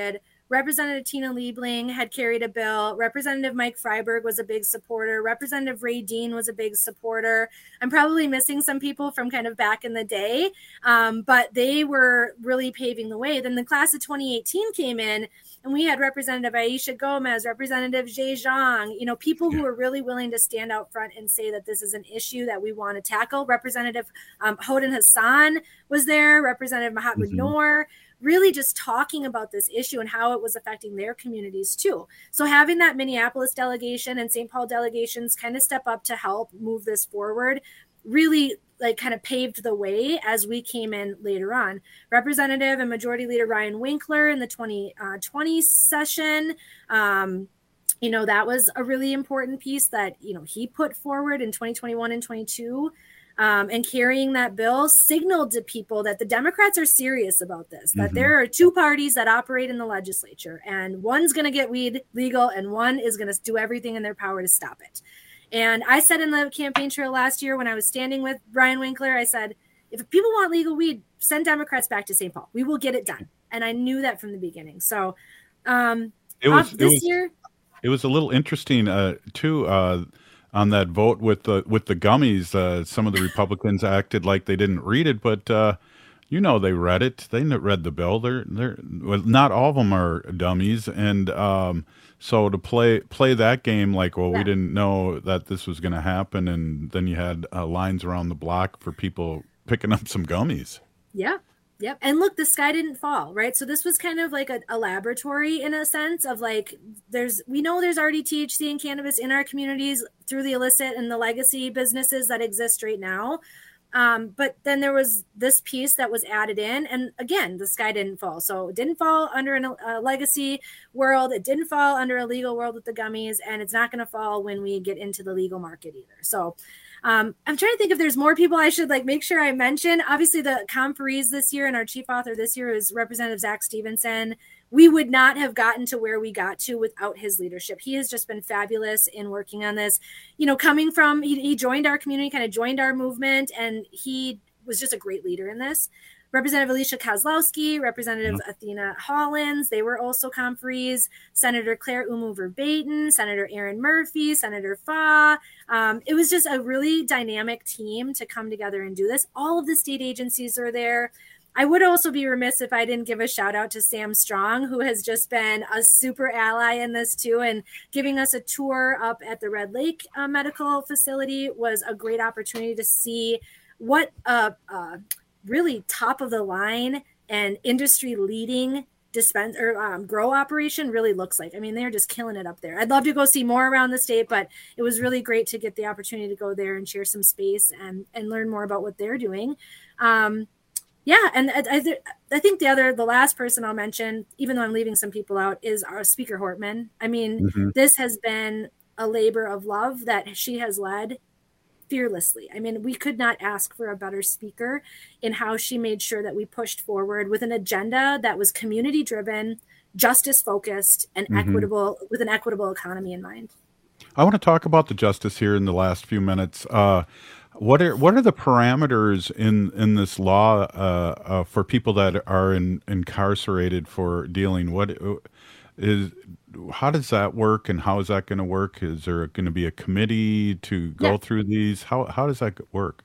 Representative Tina Liebling had carried a bill. Representative Mike Freiberg was a big supporter. Representative Ray Dean was a big supporter. I'm probably missing some people from kind of back in the day, um, but they were really paving the way. Then the class of twenty eighteen came in, and we had Representative Aisha Gomez, Representative Zhe Zhang, you know, people who were really willing to stand out front and say that this is an issue that we want to tackle. Representative um, Hoden Hassan was there, Representative Mahatma Mm-hmm. Noor, really just talking about this issue and how it was affecting their communities too. So having that Minneapolis delegation and Saint Paul delegations kind of step up to help move this forward really like kind of paved the way as we came in later on. Representative and Majority Leader Ryan Winkler in the twenty twenty session, um, you know, that was a really important piece that, you know, he put forward in twenty twenty-one and twenty-two. Um, and carrying that bill signaled to people that the Democrats are serious about this, that Mhm. there are two parties that operate in the legislature, and one's going to get weed legal and one is going to do everything in their power to stop it. And I said in the campaign trail last year when I was standing with Brian Winkler, I said, if people want legal weed, send Democrats back to Saint Paul. We will get it done. And I knew that from the beginning. So um, It was this it was, year, it was a little interesting uh, too uh, on that vote with the with the gummies. Uh, some of the Republicans acted like they didn't read it, but uh, you know they read it. They n- read the bill. They're they're well, not all of them are dummies, and um, so to play play that game like, well, we didn't know that this was going to happen, and then you had uh, lines around the block for people picking up some gummies. yeah. Yep. And look, the sky didn't fall, right? So this was kind of like a, a laboratory in a sense of like, there's, we know there's already T H C in cannabis in our communities through the illicit and the legacy businesses that exist right now. Um, but then there was this piece that was added in. And again, the sky didn't fall. So it didn't fall under an, a legacy world. It didn't fall under a legal world with the gummies. And it's not going to fall when we get into the legal market either. So Um, I'm trying to think if there's more people I should like make sure I mention. Obviously, the conferees this year and our chief author this year is Representative Zach Stevenson. We would not have gotten to where we got to without his leadership. He has just been fabulous in working on this. You know, coming from, he, he joined our community, kind of joined our movement, and he was just a great leader in this. Representative Alicia Kozlowski, Representative mm-hmm. Athena Hollins, they were also conferees. Senator Claire Umu Verbaten, Senator Aaron Murphy, Senator Fa. Um, it was just a really dynamic team to come together and do this. All of the state agencies are there. I would also be remiss if I didn't give a shout out to Sam Strong, who has just been a super ally in this too, and giving us a tour up at the Red Lake uh, Medical Facility was a great opportunity to see what uh, uh really top of the line and industry leading dispense or um, grow operation really looks like. I mean, they're just killing it up there. I'd love to go see more around the state, but it was really great to get the opportunity to go there and share some space and, and learn more about what they're doing. Um, yeah. And I, I, th- I think the other, the last person I'll mention, even though I'm leaving some people out, is our Speaker Hortman. I mean, Mm-hmm. this has been a labor of love that she has led fearlessly. I mean, we could not ask for a better speaker in how she made sure that we pushed forward with an agenda that was community driven, justice focused, and Mhm. equitable, with an equitable economy in mind. I want to talk about the justice here in the last few minutes. Uh, what are what are the parameters in in this law uh, uh, for people that are in, incarcerated for dealing? What is how does that work, and how is that going to work? Is there going to be a committee to go Yeah. through these? How how does that work?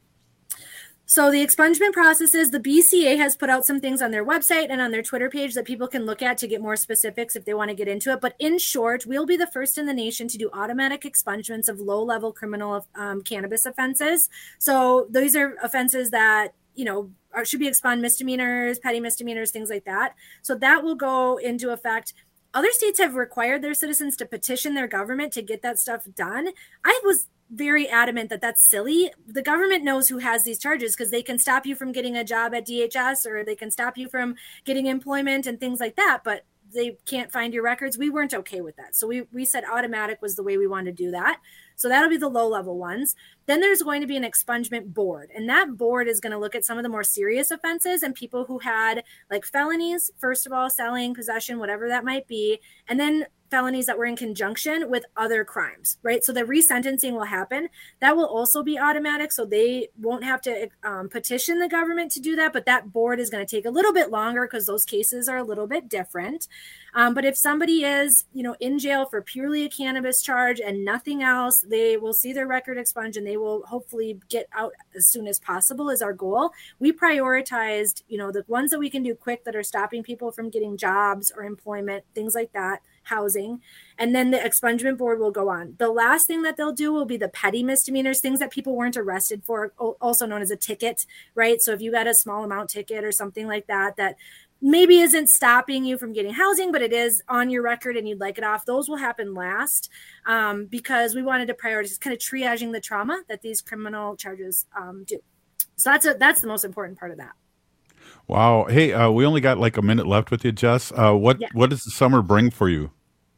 So the expungement processes, the B C A has put out some things on their website and on their Twitter page that people can look at to get more specifics if they want to get into it. But in short, we'll be the first in the nation to do automatic expungements of low-level criminal um, cannabis offenses. So those are offenses that, you know, are, should be expunged, misdemeanors, petty misdemeanors, things like that. So that will go into effect. Other states have required their citizens to petition their government to get that stuff done. I was very adamant that that's silly. The government knows who has these charges because they can stop you from getting a job at D H S, or they can stop you from getting employment and things like that, but they can't find your records. We weren't okay with that. So we, we said automatic was the way we wanted to do that. So that'll be the low level ones. Then there's going to be an expungement board, and that board is going to look at some of the more serious offenses and people who had like felonies, first of all, selling, possession, whatever that might be, and then felonies that were in conjunction with other crimes, right? So the resentencing will happen. That will also be automatic, so they won't have to um, petition the government to do that, but that board is going to take a little bit longer because those cases are a little bit different. Um, but if somebody is, you know, in jail for purely a cannabis charge and nothing else, they will see their record expunged and they will hopefully get out as soon as possible is our goal. We prioritized, you know, the ones that we can do quick that are stopping people from getting jobs or employment, things like that, housing, and then the expungement board will go on. The last thing that they'll do will be the petty misdemeanors, things that people weren't arrested for, also known as a ticket, right? So if you got a small amount ticket or something like that, that maybe isn't stopping you from getting housing, but it is on your record and you'd like it off, those will happen last um, because we wanted to prioritize kind of triaging the trauma that these criminal charges um, do. So that's a, that's the most important part of that. Wow. Hey, uh, we only got like a minute left with you, Jess. Uh, what Yeah. what does the summer bring for you?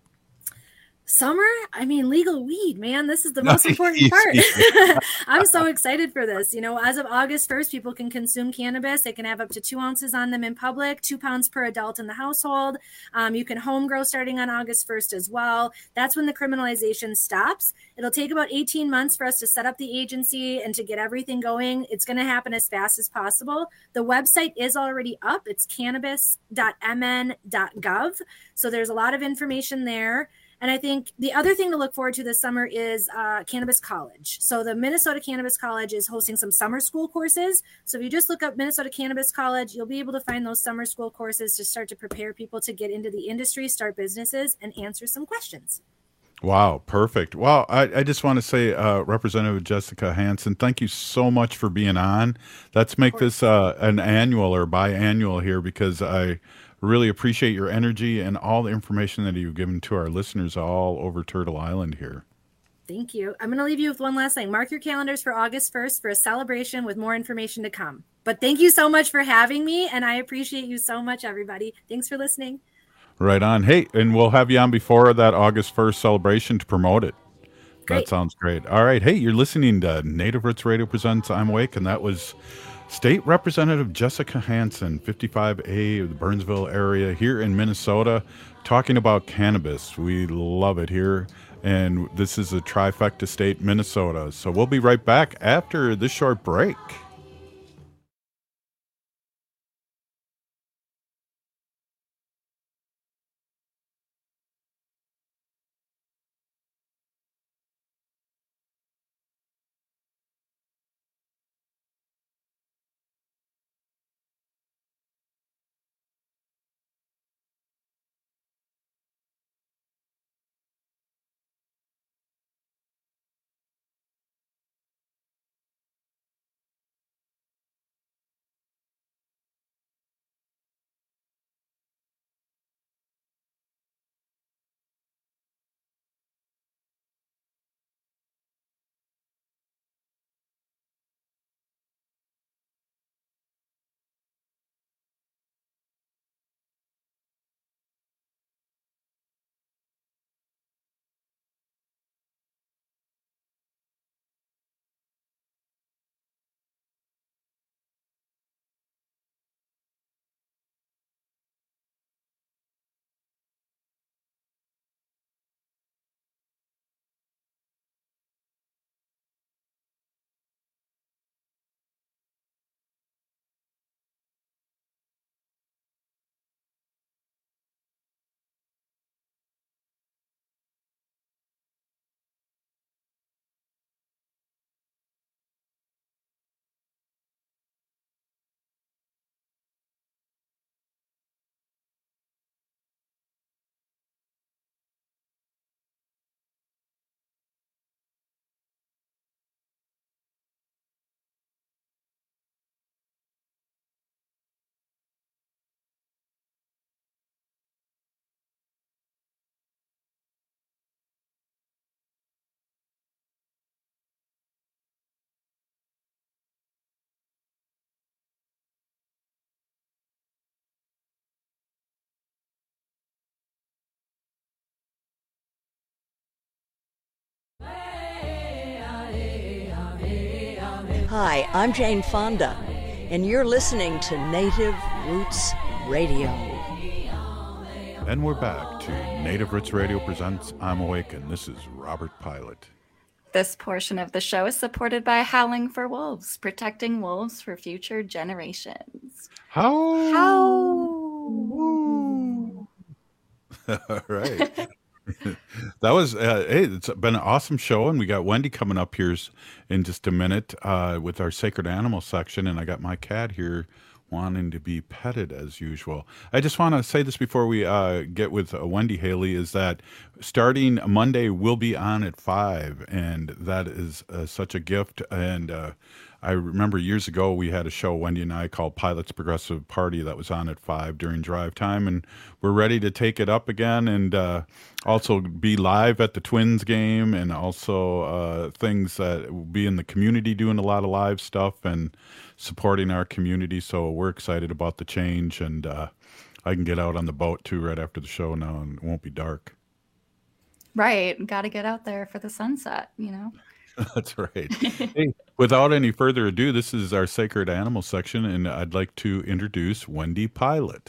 Summer, I mean, legal weed, man. This is the most important part. I'm so excited for this. You know, as of August first, people can consume cannabis. They can have up to two ounces on them in public, two pounds per adult in the household. Um, you can home grow starting on August first as well. That's when the criminalization stops. It'll take about eighteen months for us to set up the agency and to get everything going. It's going to happen as fast as possible. The website is already up. It's cannabis dot m n dot gov. So there's a lot of information there. And I think the other thing to look forward to this summer is uh, Cannabis College. So the Minnesota Cannabis College is hosting some summer school courses. So if you just look up Minnesota Cannabis College, you'll be able to find those summer school courses to start to prepare people to get into the industry, start businesses, and answer some questions. Wow, perfect. Well, I, I just want to say, uh, Representative Jessica Hansen, thank you so much for being on. Let's make this uh, an annual or biannual here because I really appreciate your energy and all the information that you've given to our listeners all over Turtle Island here. Thank you. I'm going to leave you with one last thing. Mark your calendars for August first for a celebration with more information to come. But thank you so much for having me, and I appreciate you so much, everybody. Thanks for listening. Right on. Hey, and we'll have you on before that August first celebration to promote it. Great. That sounds great. All right. Hey, you're listening to Native Roots Radio Presents I'm Awake, and that was State Representative Jessica Hansen, fifty-five A of the Burnsville area here in Minnesota, talking about cannabis. We love it here, and this is a trifecta state, Minnesota. So we'll be right back after this short break. Hi, I'm Jane Fonda, and you're listening to Native Roots Radio. And we're back to Native Roots Radio presents I'm Awake, and this is Robert Pilot. This portion of the show is supported by Howling for Wolves, protecting wolves for future generations. How? How? All right. That was, uh, hey, it's been an awesome show, and we got Wendy coming up here in just a minute uh, with our Sacred Animal section, and I got my cat here wanting to be petted as usual. I just want to say this before we uh, get with uh, Wendy Haley, is that starting Monday, we'll be on at five, and that is uh, such a gift. And uh, I remember years ago we had a show, Wendy and I, called Pilot's Progressive Party, that was on at five during drive time, and we're ready to take it up again, and uh, also be live at the Twins game, and also uh, things that will be in the community, doing a lot of live stuff and supporting our community. So we're excited about the change, and uh, I can get out on the boat too right after the show now, and it won't be dark. Right. Got to get out there for the sunset, you know? That's right. Hey, without any further ado, this is our Sacred Animal section, and I'd like to introduce Wendy Pilot.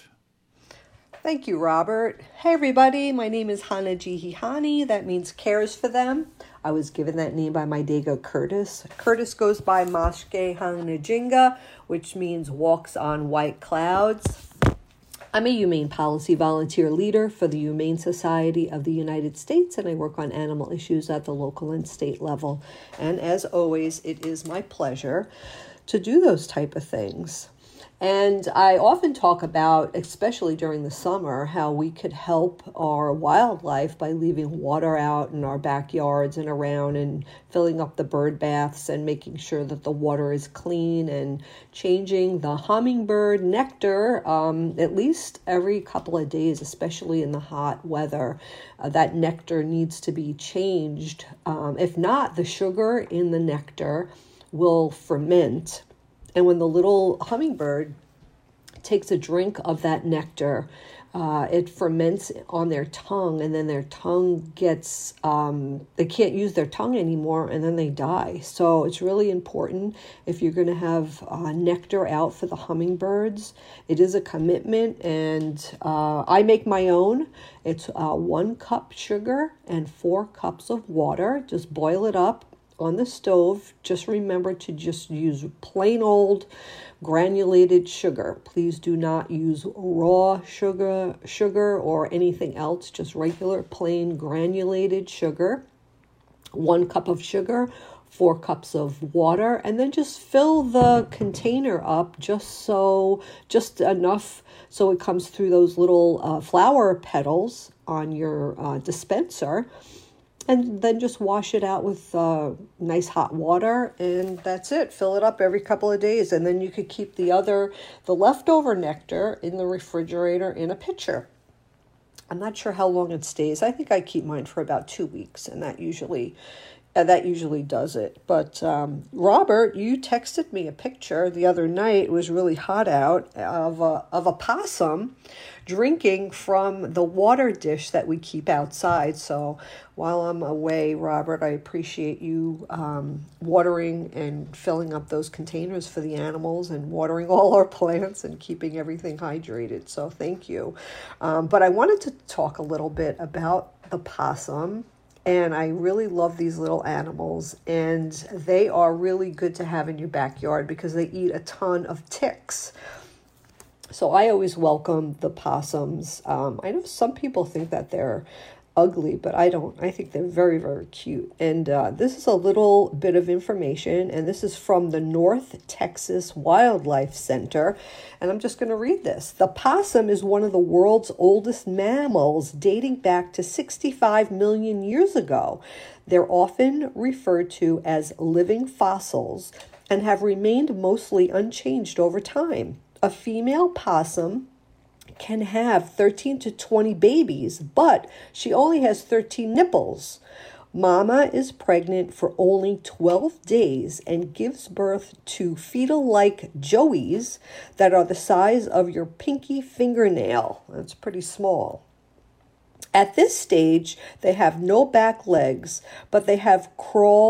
Thank you, Robert. Hey, everybody. My name is Hanajihihani. That means cares for them. I was given that name by my Dago Curtis. Curtis goes by Mashke Hanajinga, which means walks on white clouds. I'm a humane policy volunteer leader for the Humane Society of the United States, and I work on animal issues at the local and state level. And as always, it is my pleasure to do those type of things. And I often talk about, especially during the summer, how we could help our wildlife by leaving water out in our backyards and around, and filling up the bird baths and making sure that the water is clean, and changing the hummingbird nectar um, at least every couple of days, especially in the hot weather. Uh, that nectar needs to be changed. Um, if not, the sugar in the nectar will ferment. And when the little hummingbird takes a drink of that nectar, uh, it ferments on their tongue, and then their tongue gets, um, they can't use their tongue anymore, and then they die. So it's really important if you're going to have uh, nectar out for the hummingbirds. It is a commitment, and uh, I make my own. It's uh, one cup sugar and four cups of water. Just boil it up on the stove. Just remember to just use plain old granulated sugar. Please do not use raw sugar sugar or anything else, just regular plain granulated sugar. One cup of sugar, four cups of water, and then just fill the container up just so just enough so it comes through those little uh, flower petals on your uh, dispenser. And then just wash it out with uh, nice hot water, and that's it. Fill it up every couple of days, and then you could keep the other, the leftover nectar in the refrigerator in a pitcher. I'm not sure how long it stays. I think I keep mine for about two weeks, and that usually, uh, that usually does it. But um, Robert, you texted me a picture the other night. It was really hot out, of a of a possum drinking from the water dish that we keep outside. So while I'm away, Robert, I appreciate you um, watering and filling up those containers for the animals, and watering all our plants and keeping everything hydrated. So thank you. Um, but I wanted to talk a little bit about the possum. And I really love these little animals, and they are really good to have in your backyard because they eat a ton of ticks. So I always welcome the possums. Um, I know some people think that they're ugly, but I don't. I think they're very, very cute. And uh, this is a little bit of information, and this is from the North Texas Wildlife Center. And I'm just going to read this. The possum is one of the world's oldest mammals, dating back to sixty-five million years ago. They're often referred to as living fossils and have remained mostly unchanged over time. A female possum can have thirteen to twenty babies, but she only has thirteen nipples. Mama is pregnant for only twelve days and gives birth to fetal-like joeys that are the size of your pinky fingernail. That's pretty small. At this stage, they have no back legs, but they have crawl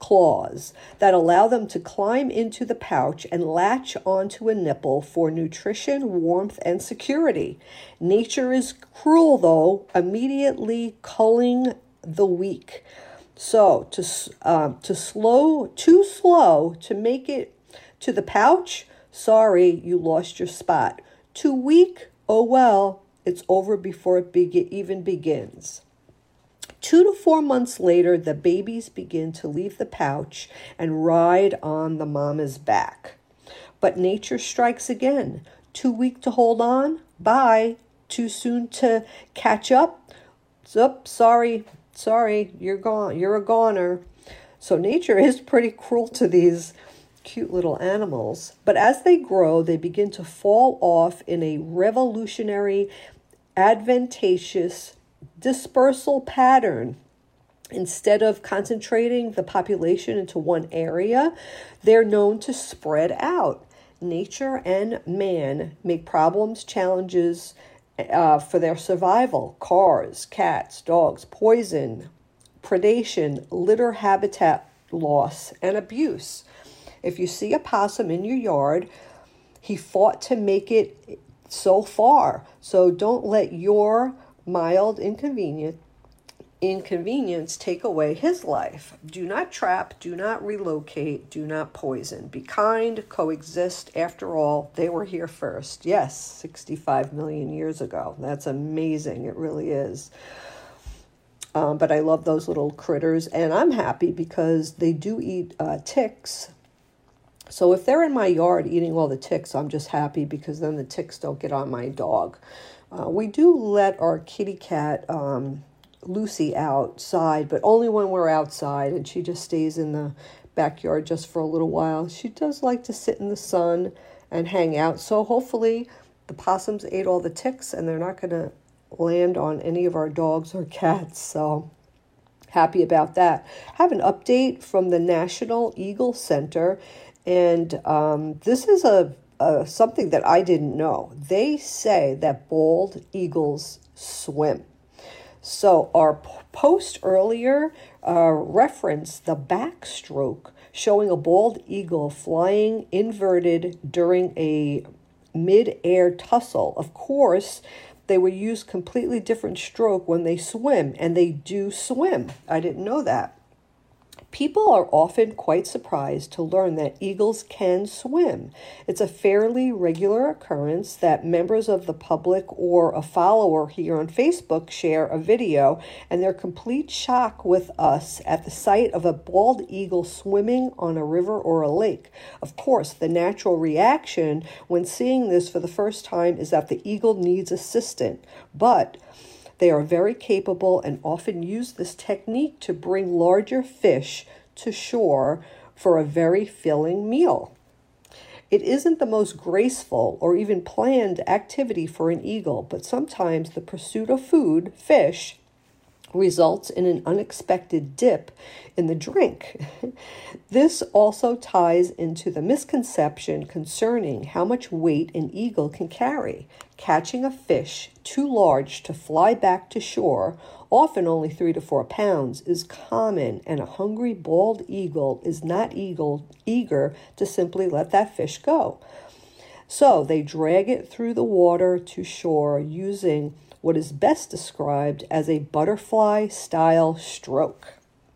claws that allow them to climb into the pouch and latch onto a nipple for nutrition, warmth, and security. Nature is cruel, though, immediately culling the weak. So to uh, to slow, too slow to make it to the pouch, sorry, you lost your spot. Too weak, oh well, it's over before it be- even begins. Two to four months later, the babies begin to leave the pouch and ride on the mama's back. But nature strikes again. Too weak to hold on? Bye. Too soon to catch up? Zup, sorry, sorry, you're gone. You're a goner. So nature is pretty cruel to these cute little animals. But as they grow, they begin to fall off in a revolutionary, advantageous dispersal pattern. Instead of concentrating the population into one area, they're known to spread out. Nature and man make problems, challenges uh, for their survival. Cars, cats, dogs, poison, predation, litter habitat loss, and abuse. If you see a possum in your yard, he fought to make it so far. So don't let your mild inconvenience inconvenience take away his life. Do not trap, do not relocate, do not poison. Be kind, coexist. After all, they were here first. Yes, sixty-five million years ago. That's amazing. It really is. Um, but I love those little critters, and I'm happy because they do eat uh, ticks. So if they're in my yard eating all the ticks, I'm just happy because then the ticks don't get on my dog. Uh, we do let our kitty cat, um, Lucy, outside, but only when we're outside, and she just stays in the backyard just for a little while. She does like to sit in the sun and hang out, so hopefully the possums ate all the ticks and they're not going to land on any of our dogs or cats, so happy about that. I have an update from the National Eagle Center, and um, this is a Uh, something that I didn't know. They say that bald eagles swim. So our p- post earlier uh, referenced the backstroke showing a bald eagle flying inverted during a mid-air tussle. Of course, they would use completely different stroke when they swim, and they do swim. I didn't know that. People are often quite surprised to learn that eagles can swim. It's a fairly regular occurrence that members of the public or a follower here on Facebook share a video, and they're complete shock with us at the sight of a bald eagle swimming on a river or a lake. Of course, the natural reaction when seeing this for the first time is that the eagle needs assistance, but they are very capable and often use this technique to bring larger fish to shore for a very filling meal. It isn't the most graceful or even planned activity for an eagle, but sometimes the pursuit of food, fish, results in an unexpected dip in the drink. This also ties into the misconception concerning how much weight an eagle can carry. Catching a fish too large to fly back to shore, often only three to four pounds, is common, and a hungry bald eagle is not eagle, eager to simply let that fish go. So they drag it through the water to shore using what is best described as a butterfly-style stroke.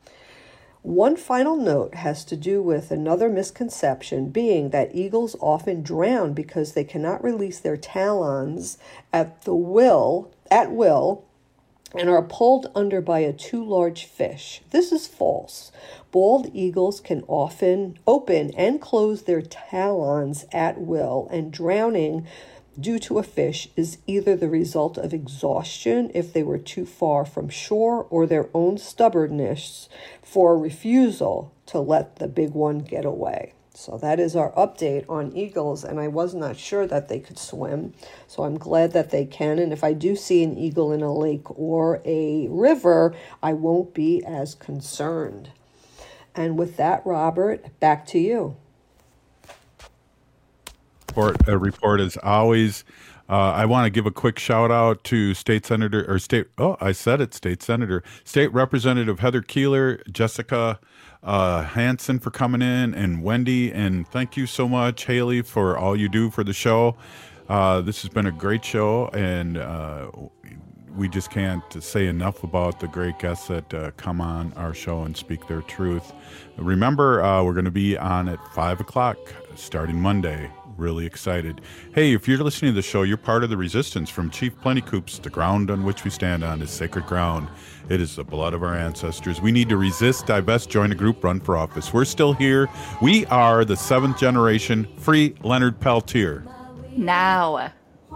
One final note has to do with another misconception, being that eagles often drown because they cannot release their talons at the will, at will, and are pulled under by a too large fish. This is false. Bald eagles can often open and close their talons at will, and drowning due to a fish is either the result of exhaustion if they were too far from shore, or their own stubbornness for refusal to let the big one get away. So that is our update on eagles, and I was not sure that they could swim, so I'm glad that they can. And if I do see an eagle in a lake or a river, I won't be as concerned. And with that, Robert, back to you. Report, a report is always Uh, I want to give a quick shout out to State Senator or State. Oh, I said it, State Senator, State Representative Heather Keeler, Jessica uh, Hansen for coming in, and Wendy. And thank you so much, Haley, for all you do for the show. Uh, this has been a great show, and uh, we just can't say enough about the great guests that uh, come on our show and speak their truth. Remember, uh, we're going to be on at five o'clock starting Monday. Really excited. Hey, if you're listening to the show, you're part of the resistance from Chief Plentycoops. The ground on which we stand on is sacred ground. It is the blood of our ancestors. We need to resist, divest, join a group, run for office. We're still here. We are the seventh generation. Free Leonard Peltier. Now.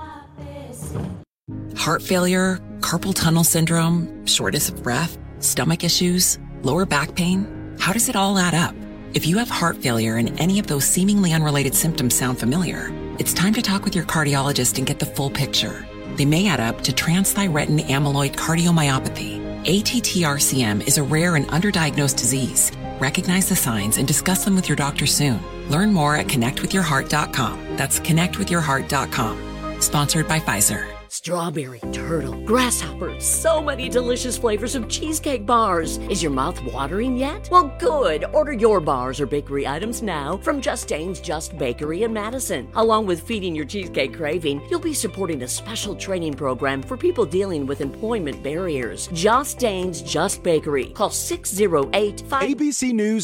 Heart failure, carpal tunnel syndrome, shortness of breath, stomach issues, lower back pain. How does it all add up? If you have heart failure and any of those seemingly unrelated symptoms sound familiar, it's time to talk with your cardiologist and get the full picture. They may add up to transthyretin amyloid cardiomyopathy. A T T R C M is a rare and underdiagnosed disease. Recognize the signs and discuss them with your doctor soon. Learn more at connect with your heart dot com. That's connect with your heart dot com. Sponsored by Pfizer. Strawberry, turtle, grasshopper, so many delicious flavors of cheesecake bars. Is your mouth watering yet? Well, good. Order your bars or bakery items now from Justain's Just Bakery in Madison. Along with feeding your cheesecake craving, you'll be supporting a special training program for people dealing with employment barriers. Justain's Just Bakery. Call six oh eight five... A B C News